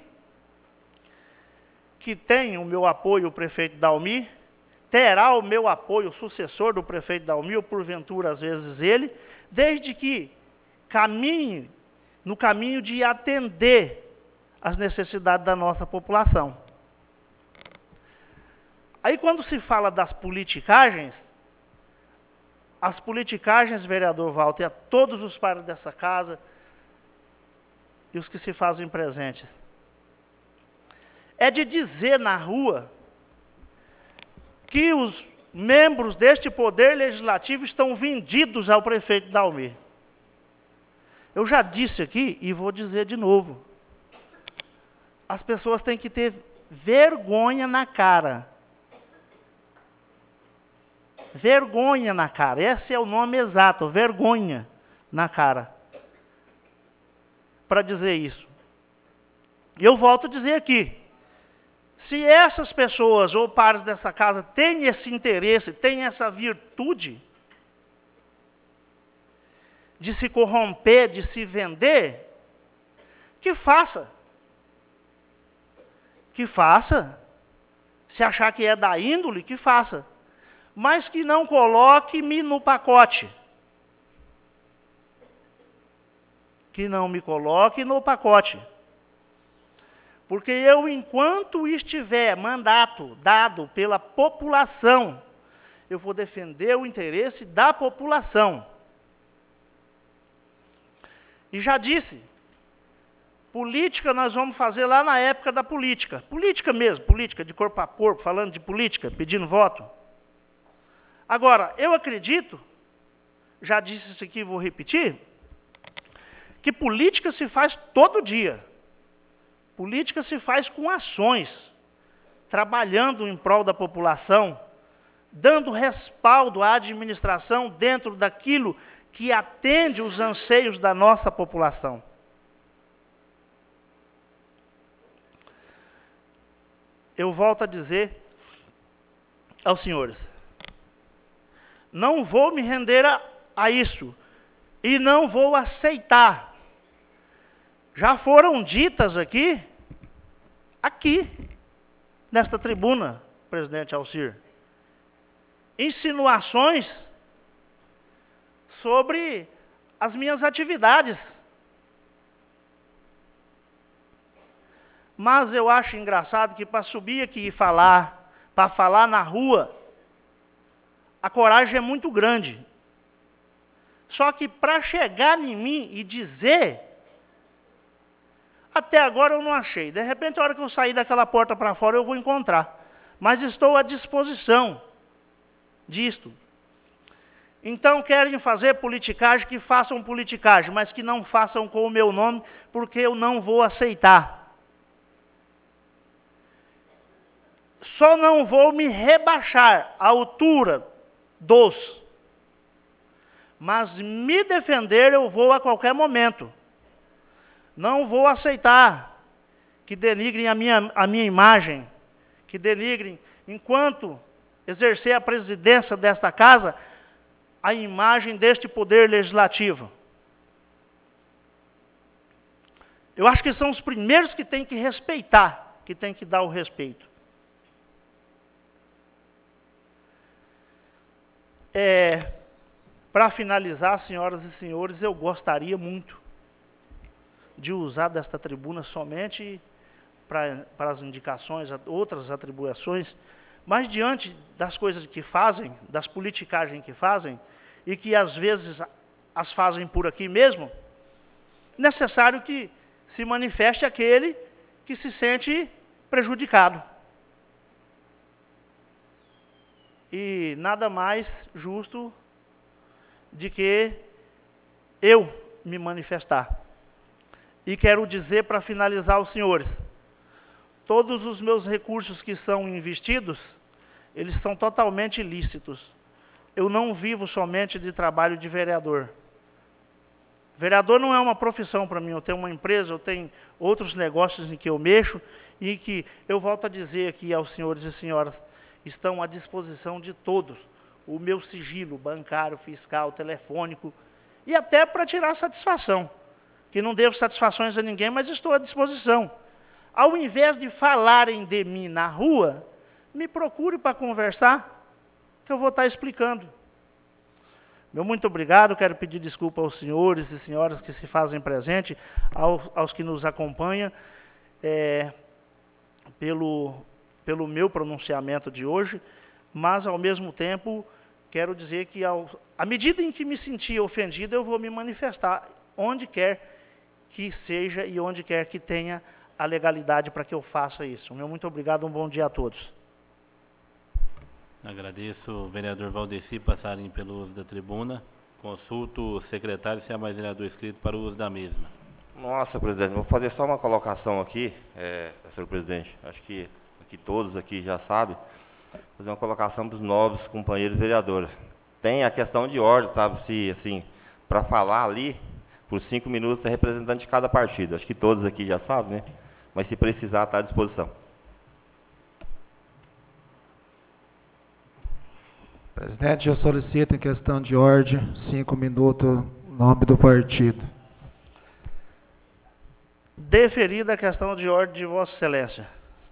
que tem o meu apoio o prefeito Dalmi, terá o meu apoio o sucessor do prefeito Dalmi, ou porventura às vezes ele, desde que caminhe no caminho de atender as necessidades da nossa população. Aí, quando se fala das politicagens, as politicagens, vereador Walter, a todos os pares dessa casa e os que se fazem presentes, é de dizer na rua que os membros deste poder legislativo estão vendidos ao prefeito Dalmi. Eu já disse aqui e vou dizer de novo. As pessoas têm que ter vergonha na cara. Vergonha na cara. Esse é o nome exato, vergonha na cara. Para dizer isso. E eu volto a dizer aqui. Se essas pessoas ou pares dessa casa têm esse interesse, têm essa virtude de se corromper, de se vender, que faça. Que faça. Se achar que é da índole, que faça. Mas que não coloque-me no pacote. Que não me coloque no pacote. Porque eu, enquanto estiver mandato dado pela população, eu vou defender o interesse da população. E já disse, política nós vamos fazer lá na época da política. Política mesmo, política de corpo a corpo, falando de política, pedindo voto. Agora, eu acredito, já disse isso aqui e vou repetir, que política se faz todo dia. Política se faz com ações, trabalhando em prol da população, dando respaldo à administração dentro daquilo que atende os anseios da nossa população. Eu volto a dizer aos senhores, não vou me render a, a isso, e não vou aceitar. Já foram ditas aqui, aqui, nesta tribuna, presidente Alcir, insinuações sobre as minhas atividades. Mas eu acho engraçado que para subir aqui e falar, para falar na rua, a coragem é muito grande. Só que para chegar em mim e dizer, até agora eu não achei. De repente, a hora que eu sair daquela porta para fora, eu vou encontrar. Mas estou à disposição disto. Então, querem fazer politicagem, que façam politicagem, mas que não façam com o meu nome, porque eu não vou aceitar. Só não vou me rebaixar à altura dos, mas me defender eu vou a qualquer momento. Não vou aceitar que denigrem a minha, a minha imagem, que denigrem, enquanto exercer a presidência desta casa, a imagem deste poder legislativo. Eu acho que são os primeiros que têm que respeitar, que têm que dar o respeito. É, para finalizar, senhoras e senhores, eu gostaria muito de usar desta tribuna somente para, para as indicações, outras atribuições, Mas diante das coisas que fazem, das politicagens que fazem, e que às vezes as fazem por aqui mesmo, necessário que se manifeste aquele que se sente prejudicado. E nada mais justo de que eu me manifestar. E quero dizer, para finalizar, aos senhores, todos os meus recursos que são investidos, eles são totalmente lícitos. Eu não vivo somente de trabalho de vereador. Vereador não é uma profissão para mim, eu tenho uma empresa, eu tenho outros negócios em que eu mexo, e que eu volto a dizer aqui aos senhores e senhoras, estão à disposição de todos, o meu sigilo bancário, fiscal, telefônico, e até para tirar satisfação, que não devo satisfações a ninguém, mas estou à disposição. Ao invés de falarem de mim na rua, me procure para conversar, que eu vou estar explicando. Meu muito obrigado, quero pedir desculpa aos senhores e senhoras que se fazem presente, aos, aos que nos acompanham, é, pelo, pelo meu pronunciamento de hoje, mas, ao mesmo tempo, quero dizer que, ao, à medida em que me sentir ofendido, eu vou me manifestar, onde quer que seja e onde quer que tenha a legalidade para que eu faça isso. Meu muito obrigado, um bom dia a todos. Agradeço o vereador Valdeci Passarinho pelo uso da tribuna. Consulto o secretário se há mais vereador inscrito para o uso da mesma. Nossa, presidente, vou fazer só uma colocação aqui, é, senhor presidente. Acho que aqui todos aqui já sabem. Fazer uma colocação para os novos companheiros vereadores. Tem a questão de ordem, sabe? Se, assim, para falar ali, por cinco minutos, é representante de cada partido. Acho que todos aqui já sabem, né? Mas se precisar, está à disposição. Presidente, eu solicito em questão de ordem, cinco minutos, nome do partido. Deferida a questão de ordem de Vossa Excelência.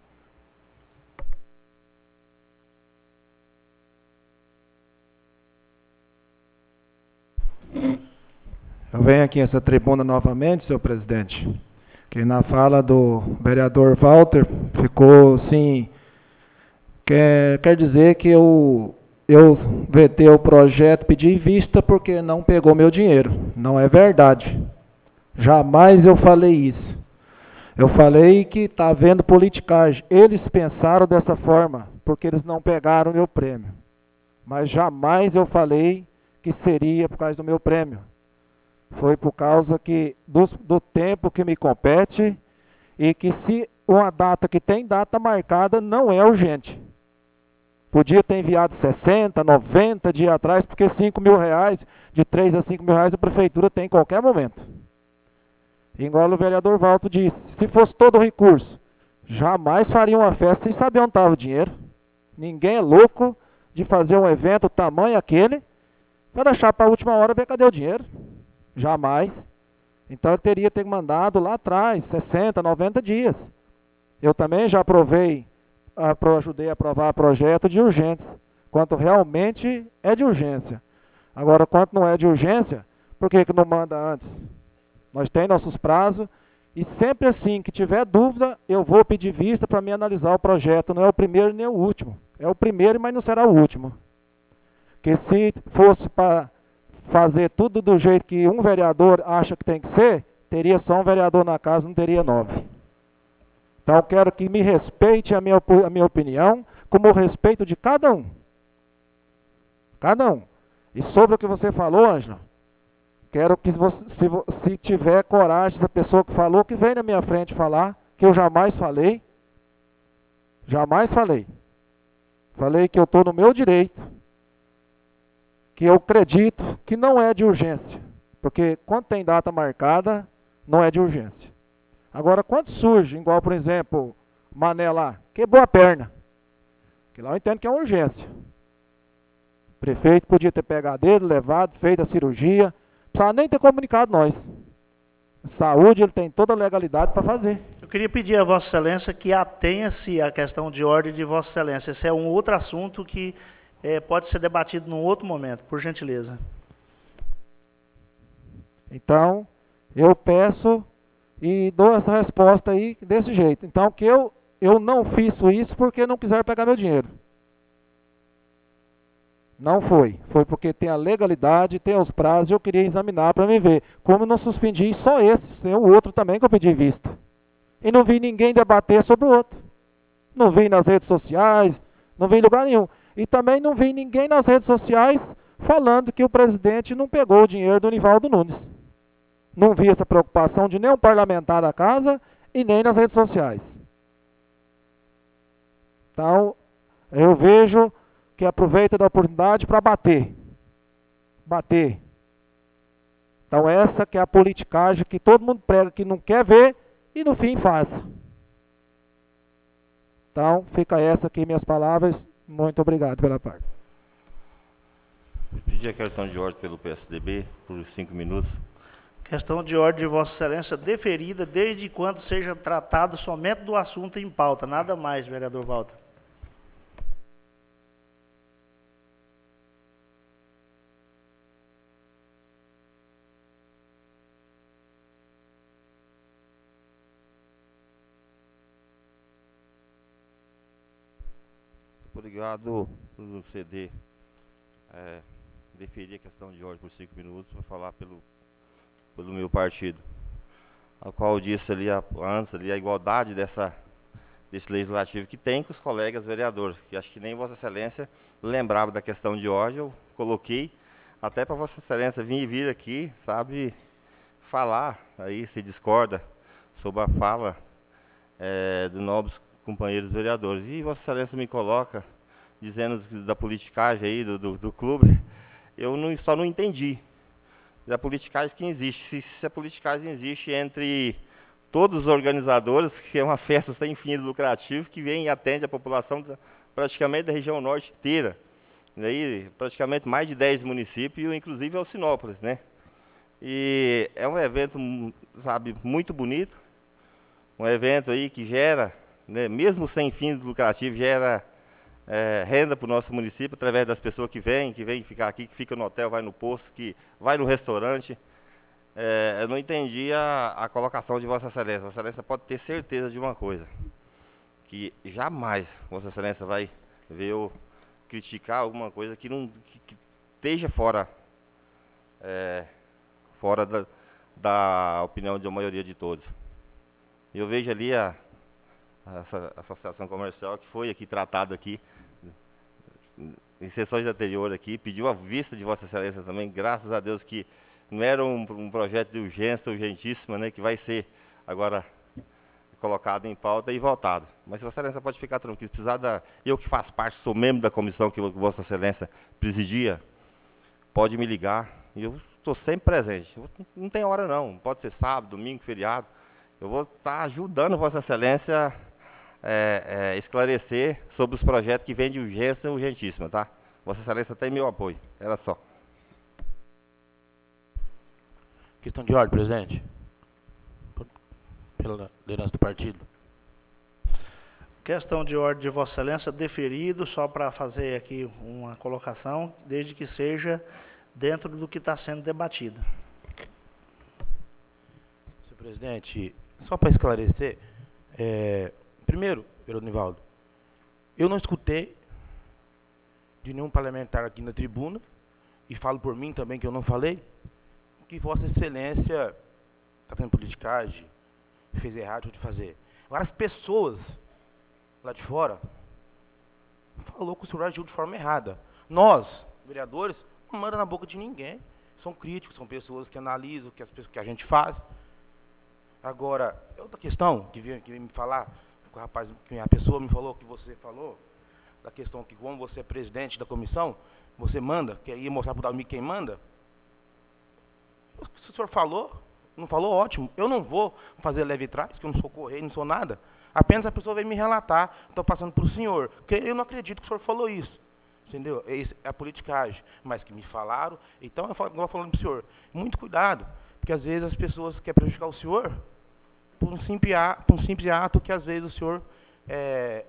Eu venho aqui nessa tribuna novamente, senhor presidente, que na fala do vereador Walter ficou assim, quer, quer dizer que eu, eu vetei o projeto, pedi vista porque não pegou meu dinheiro. Não é verdade. Jamais eu falei isso. Eu falei que está havendo politicagem. Eles pensaram dessa forma, porque eles não pegaram o meu prêmio. Mas jamais eu falei que seria por causa do meu prêmio. Foi por causa que, do, do tempo que me compete, e que se uma data que tem data marcada não é urgente. Podia ter enviado sessenta, noventa dias atrás, porque cinco mil reais, de três a cinco mil reais, a prefeitura tem em qualquer momento. Igual o vereador Valto disse, se fosse todo o recurso, jamais faria uma festa sem saber onde estava o dinheiro. Ninguém é louco de fazer um evento tamanho aquele, para deixar para a última hora ver cadê o dinheiro. Jamais. Então, eu teria que ter mandado lá atrás, sessenta, noventa dias. Eu também já aprovei, apro, ajudei a aprovar projeto de urgência, quanto realmente é de urgência. Agora, quanto não é de urgência, por que que não manda antes? Nós temos nossos prazos, e sempre assim, que tiver dúvida, eu vou pedir vista para me analisar o projeto. Não é o primeiro nem o último. É o primeiro, mas não será o último. Porque se fosse para fazer tudo do jeito que um vereador acha que tem que ser, teria só um vereador na casa, não teria nove. Então, eu quero que me respeite a minha, a minha opinião, como o respeito de cada um. Cada um. E sobre o que você falou, Ângela, quero que, você, se, se tiver coragem, essa pessoa que falou, que vem na minha frente falar, que eu jamais falei. Jamais falei. Falei que eu estou no meu direito, que eu acredito que não é de urgência. Porque quando tem data marcada, não é de urgência. Agora, quando surge, igual, por exemplo, o Mané lá, quebrou a perna. Que lá eu entendo que é uma urgência. O prefeito podia ter pegado ele, levado, feito a cirurgia, não precisava nem ter comunicado nós. Saúde, ele tem toda a legalidade para fazer. Eu queria pedir a Vossa Excelência que atenha-se à questão de ordem de Vossa Excelência. Esse é um outro assunto que é, pode ser debatido num outro momento, por gentileza. Então, eu peço e dou essa resposta aí desse jeito. Então, que eu, eu não fiz isso porque não quiseram pegar meu dinheiro. Não foi. Foi porque tem a legalidade, tem os prazos, e eu queria examinar para me ver. Como eu não suspendi só esse, tem o outro também que eu pedi vista. E não vi ninguém debater sobre o outro. Não vi nas redes sociais, não vi em lugar nenhum. E também não vi ninguém nas redes sociais falando que o presidente não pegou o dinheiro do Nivaldo Nunes. Não vi essa preocupação de nenhum parlamentar da casa e nem nas redes sociais. Então, eu vejo que aproveita da oportunidade para bater. Bater. Então, essa que é a politicagem que todo mundo prega que não quer ver e no fim faz. Então, fica essa aqui minhas palavras. Muito obrigado pela parte. Pedir a questão de ordem pelo P S D B por cinco minutos. Questão de ordem de Vossa Excelência deferida desde quando seja tratado somente do assunto em pauta. Nada mais, vereador Walter. Obrigado por nos ceder, é, deferir a questão de ordem por cinco minutos para falar pelo, pelo meu partido, a qual eu disse ali a, antes ali, a igualdade dessa, desse legislativo que tem com os colegas vereadores, que acho que nem Vossa Excelência lembrava da questão de ordem, eu coloquei até para Vossa Excelência vir vir aqui, sabe, falar aí, se discorda sobre a fala é, dos nobres companheiros vereadores. E Vossa Excelência me coloca dizendo da politicagem aí do, do, do clube, eu não, só não entendi da politicagem que existe. Se, se a politicagem existe entre todos os organizadores, que é uma festa sem fim lucrativo, que vem e atende a população da, praticamente da região norte inteira. E aí, praticamente mais de dez municípios, inclusive Alcinópolis, né? E é um evento, sabe, muito bonito, um evento aí que gera, né, mesmo sem fins lucrativos, gera é, renda para o nosso município, através das pessoas que vêm, que vêm ficar aqui, que fica no hotel, vai no posto, que vai no restaurante. É, eu não entendi a, a colocação de Vossa Excelência. Vossa Excelência pode ter certeza de uma coisa, que jamais Vossa Excelência vai ver eu criticar alguma coisa que, não, que, que esteja fora, é, fora da, da opinião de uma maioria de todos. Eu vejo ali a essa associação comercial que foi aqui tratado aqui em sessões anteriores aqui, pediu a vista de Vossa Excelência também, graças a Deus que não era um, um projeto de urgência, urgentíssima, né, que vai ser agora colocado em pauta e votado. Mas Vossa Excelência pode ficar tranquilo, se precisar da... Eu que faço parte, sou membro da comissão que Vossa Excelência presidia, pode me ligar, e eu estou sempre presente. Não tem hora não, pode ser sábado, domingo, feriado, eu vou estar ajudando Vossa Excelência É, é, esclarecer sobre os projetos que vêm de urgência urgentíssima, tá? Vossa Excelência tem meu apoio, era só. Questão de ordem, presidente. Pela liderança do partido. Questão de ordem de Vossa Excelência deferido, só para fazer aqui uma colocação, desde que seja dentro do que está sendo debatido. Senhor presidente, só para esclarecer, é, primeiro, vereador Nivaldo, eu não escutei de nenhum parlamentar aqui na tribuna, e falo por mim também que eu não falei, que Vossa Excelência está fazendo politicagem, fez errado de fazer. Agora as pessoas lá de fora falou que o senhor agiu de forma errada. Nós, vereadores, não manda na boca de ninguém. São críticos, são pessoas que analisam o que, as, que a gente faz. Agora, outra questão que veio, que veio me falar, que o rapaz, que a pessoa me falou, que você falou, da questão que como você é presidente da comissão, você manda, quer ir mostrar para o Dalmi quem manda. Se o senhor falou, não falou, ótimo. Eu não vou fazer leve trás, que eu não sou correio, não sou nada. Apenas a pessoa veio me relatar, estou passando para o senhor, porque eu não acredito que o senhor falou isso. Entendeu? Essa é a politicagem. Mas que me falaram, então eu vou falando para o senhor, muito cuidado, porque às vezes as pessoas querem prejudicar o senhor por um simples ato, por um simples ato que às vezes o senhor é,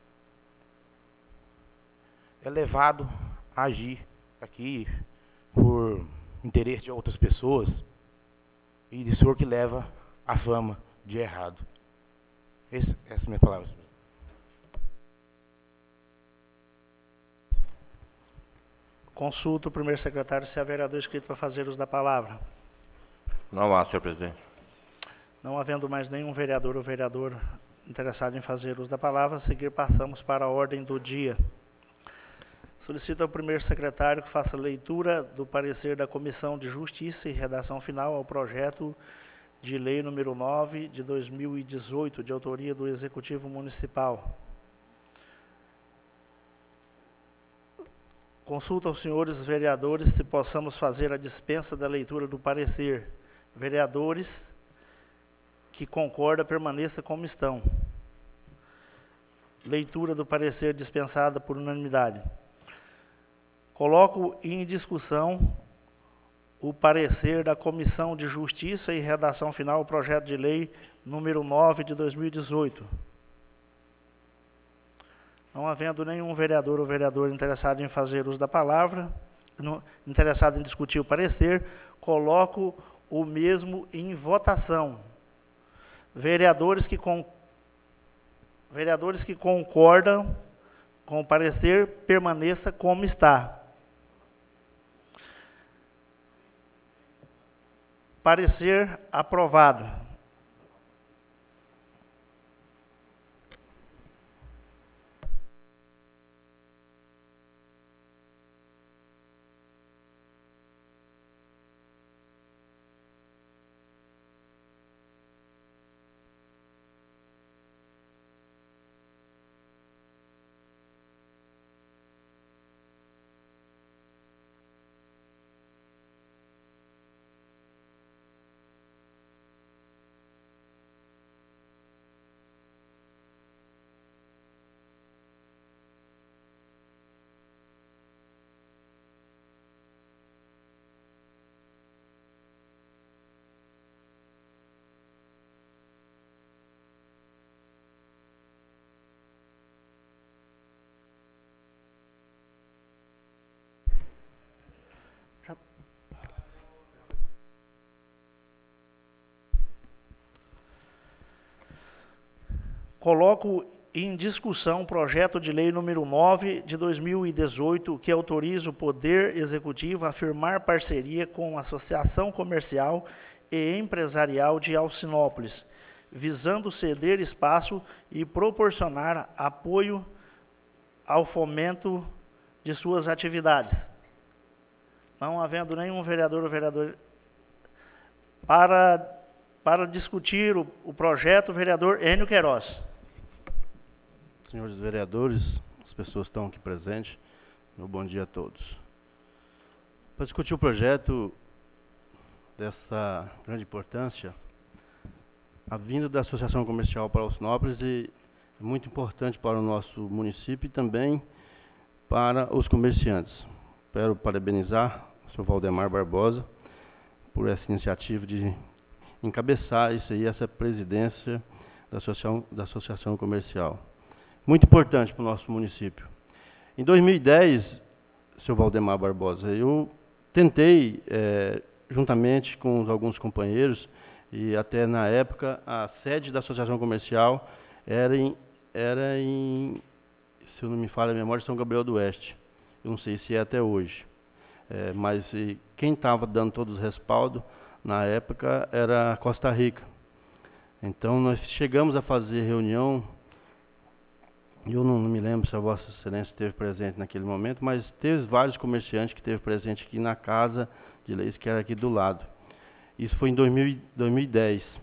é levado a agir aqui por interesse de outras pessoas, e o senhor que leva a fama de errado. Esse, essa é a minha palavra. Consulta o primeiro secretário se há vereador inscrito para fazer uso da palavra. Não há, senhor presidente. Não havendo mais nenhum vereador ou vereadora interessado em fazer uso da palavra, a seguir passamos para a ordem do dia. Solicito ao primeiro secretário que faça leitura do parecer da Comissão de Justiça e redação final ao projeto de lei número nove de dois mil e dezoito, de autoria do Executivo Municipal. Consulta aos senhores vereadores se possamos fazer a dispensa da leitura do parecer. Vereadores que concordam, permaneça como estão. Leitura do parecer dispensada por unanimidade. Coloco em discussão o parecer da Comissão de Justiça e redação final ao projeto de lei número nove de dois mil e dezoito. Não havendo nenhum vereador ou vereadora interessado em fazer uso da palavra, no, interessado em discutir o parecer, coloco o mesmo em votação. Vereadores que, com, vereadores que concordam com o parecer, permaneça como está. Parecer aprovado. Coloco em discussão o projeto de lei número nove de dois mil e dezoito, que autoriza o Poder Executivo a firmar parceria com a Associação Comercial e Empresarial de Alcinópolis, visando ceder espaço e proporcionar apoio ao fomento de suas atividades. Não havendo nenhum vereador ou vereadora para, para discutir o, o projeto, o vereador Enio Queiroz. Senhores vereadores, as pessoas que estão aqui presentes, meu bom dia a todos. Para discutir o projeto dessa grande importância, a vinda da Associação Comercial para Alcinópolis é muito importante para o nosso município e também para os comerciantes. Quero parabenizar o senhor Valdemar Barbosa por essa iniciativa de encabeçar isso aí, essa presidência da Associação, da Associação Comercial. Muito importante para o nosso município. Em dois mil e dez, senhor Valdemar Barbosa, eu tentei, é, juntamente com alguns companheiros, e até na época, a sede da Associação Comercial era em, era em se eu não me falha a memória, São Gabriel do Oeste. Eu não sei se é até hoje. É, mas e, quem estava dando todos os respaldos, na época, era Costa Rica. Então, nós chegamos a fazer reunião. Eu não, não me lembro se a Vossa Excelência esteve presente naquele momento, mas teve vários comerciantes que esteve presente aqui na Casa de Leis, que era aqui do lado. Isso foi em dois mil e dez.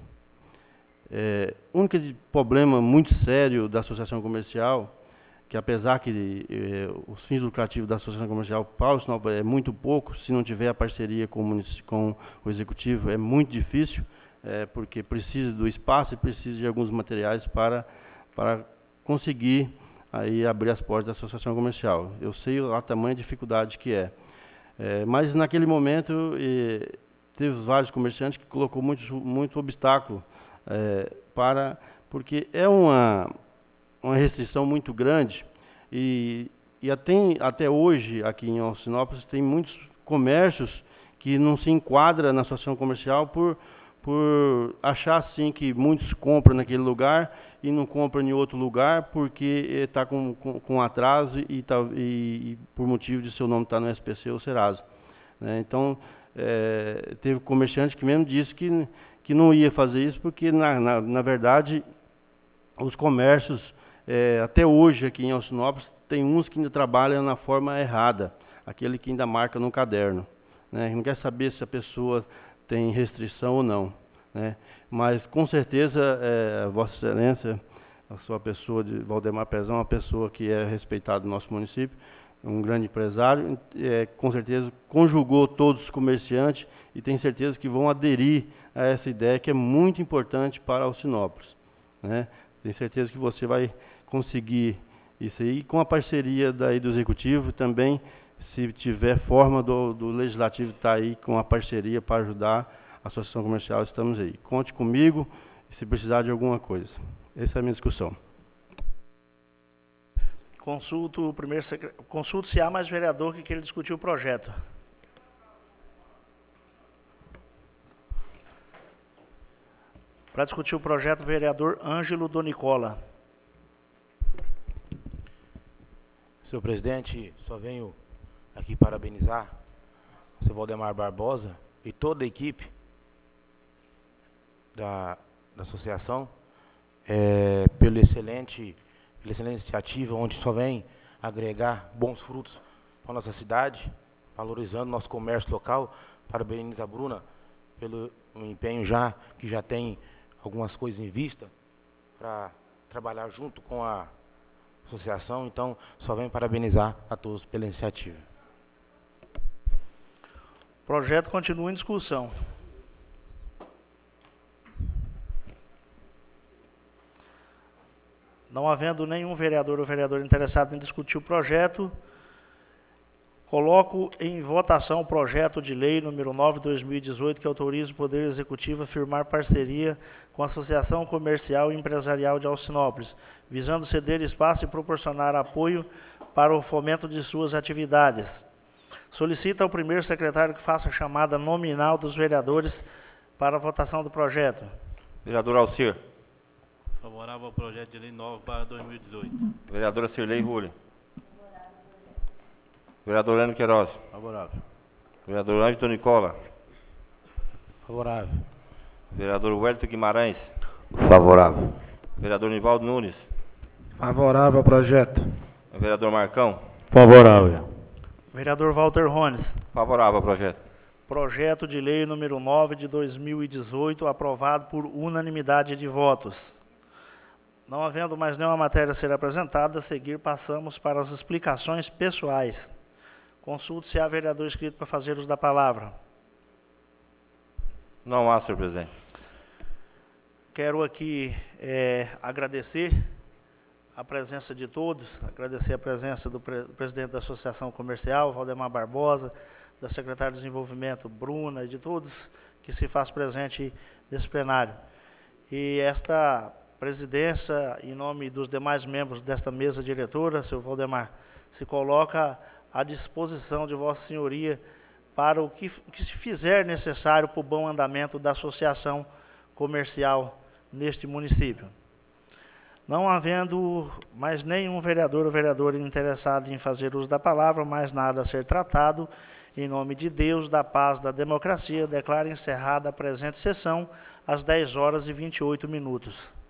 É, o único problema muito sério da Associação Comercial, que apesar que eh, os fins lucrativos da Associação Comercial para o Sinop é muito pouco, se não tiver a parceria com o, com o Executivo é muito difícil, é, porque precisa do espaço e precisa de alguns materiais para, para conseguir aí abrir as portas da Associação Comercial. Eu sei a tamanha dificuldade que é. é mas naquele momento eh, teve vários comerciantes que colocou muito, muito obstáculo é, para, porque é uma, uma restrição muito grande e, e até, até hoje aqui em Alcinópolis tem muitos comércios que não se enquadram na Associação Comercial por, por achar assim que muitos compram naquele lugar e não compra em outro lugar porque está com, com, com atraso e, tá, e, e por motivo de seu nome estar tá no S P C ou Serasa. Né? Então, é, teve comerciante que mesmo disse que, que não ia fazer isso porque, na, na, na verdade, os comércios, é, até hoje aqui em Alcinópolis, tem uns que ainda trabalham na forma errada, aquele que ainda marca no caderno. Né? Não quer saber se a pessoa tem restrição ou não. Né? Mas, com certeza, é, Vossa Excelência, a sua pessoa, de Valdemar Pezão, uma pessoa que é respeitada no nosso município, um grande empresário, é, com certeza conjugou todos os comerciantes e tem certeza que vão aderir a essa ideia que é muito importante para Alcinópolis. Né? Tenho certeza que você vai conseguir isso aí, com a parceria daí do Executivo também, se tiver forma do, do Legislativo estar aí com a parceria para ajudar a Associação Comercial, estamos aí. Conte comigo se precisar de alguma coisa. Essa é a minha discussão. Consulto o primeiro secre... Consulto se há mais vereador que queira discutir o projeto. Para discutir o projeto, o vereador Ângelo Donicola. Senhor presidente, só venho aqui parabenizar o senhor Valdemar Barbosa e toda a equipe da, da associação é, pela excelente, pela excelente iniciativa, onde só vem agregar bons frutos para a nossa cidade, valorizando nosso comércio local. Parabenizo a Bruna pelo empenho já, que já tem algumas coisas em vista para trabalhar junto com a associação. Então, só venho parabenizar a todos pela iniciativa. O projeto continua em discussão. Não havendo nenhum vereador ou vereadora interessado em discutir o projeto, coloco em votação o projeto de lei número nove de dois mil e dezoito, que autoriza o Poder Executivo a firmar parceria com a Associação Comercial e Empresarial de Alcinópolis, visando ceder espaço e proporcionar apoio para o fomento de suas atividades. Solicita ao primeiro secretário que faça a chamada nominal dos vereadores para a votação do projeto. Vereador Alcir. Favorável ao projeto de lei nove barra dois mil e dezoito. Vereadora Cirlei Rulli. Vereador Lênin Queiroz. Favorável. Vereador Ângelo Nicola. Favorável. Vereador Wellington Guimarães. Favorável. Vereador Nivaldo Nunes. Favorável ao projeto. Vereador Marcão. Favorável. Vereador Walter Rones. Favorável ao projeto. Projeto de lei número nove de dois mil e dezoito, aprovado por unanimidade de votos. Não havendo mais nenhuma matéria a ser apresentada, a seguir passamos para as explicações pessoais. Consulto se há vereador inscrito para fazer uso da palavra. Não há, senhor presidente. Quero aqui é, agradecer a presença de todos, agradecer a presença do pre presidente da Associação Comercial, Valdemar Barbosa, da secretária de Desenvolvimento, Bruna, e de todos que se faz presente nesse plenário. E esta presidência, em nome dos demais membros desta mesa diretora, senhor Valdemar, se coloca à disposição de Vossa Senhoria para o que, que se fizer necessário para o bom andamento da associação comercial neste município. Não havendo mais nenhum vereador ou vereadora interessado em fazer uso da palavra, mais nada a ser tratado, em nome de Deus, da paz, da democracia, declaro encerrada a presente sessão às dez horas e vinte e oito minutos.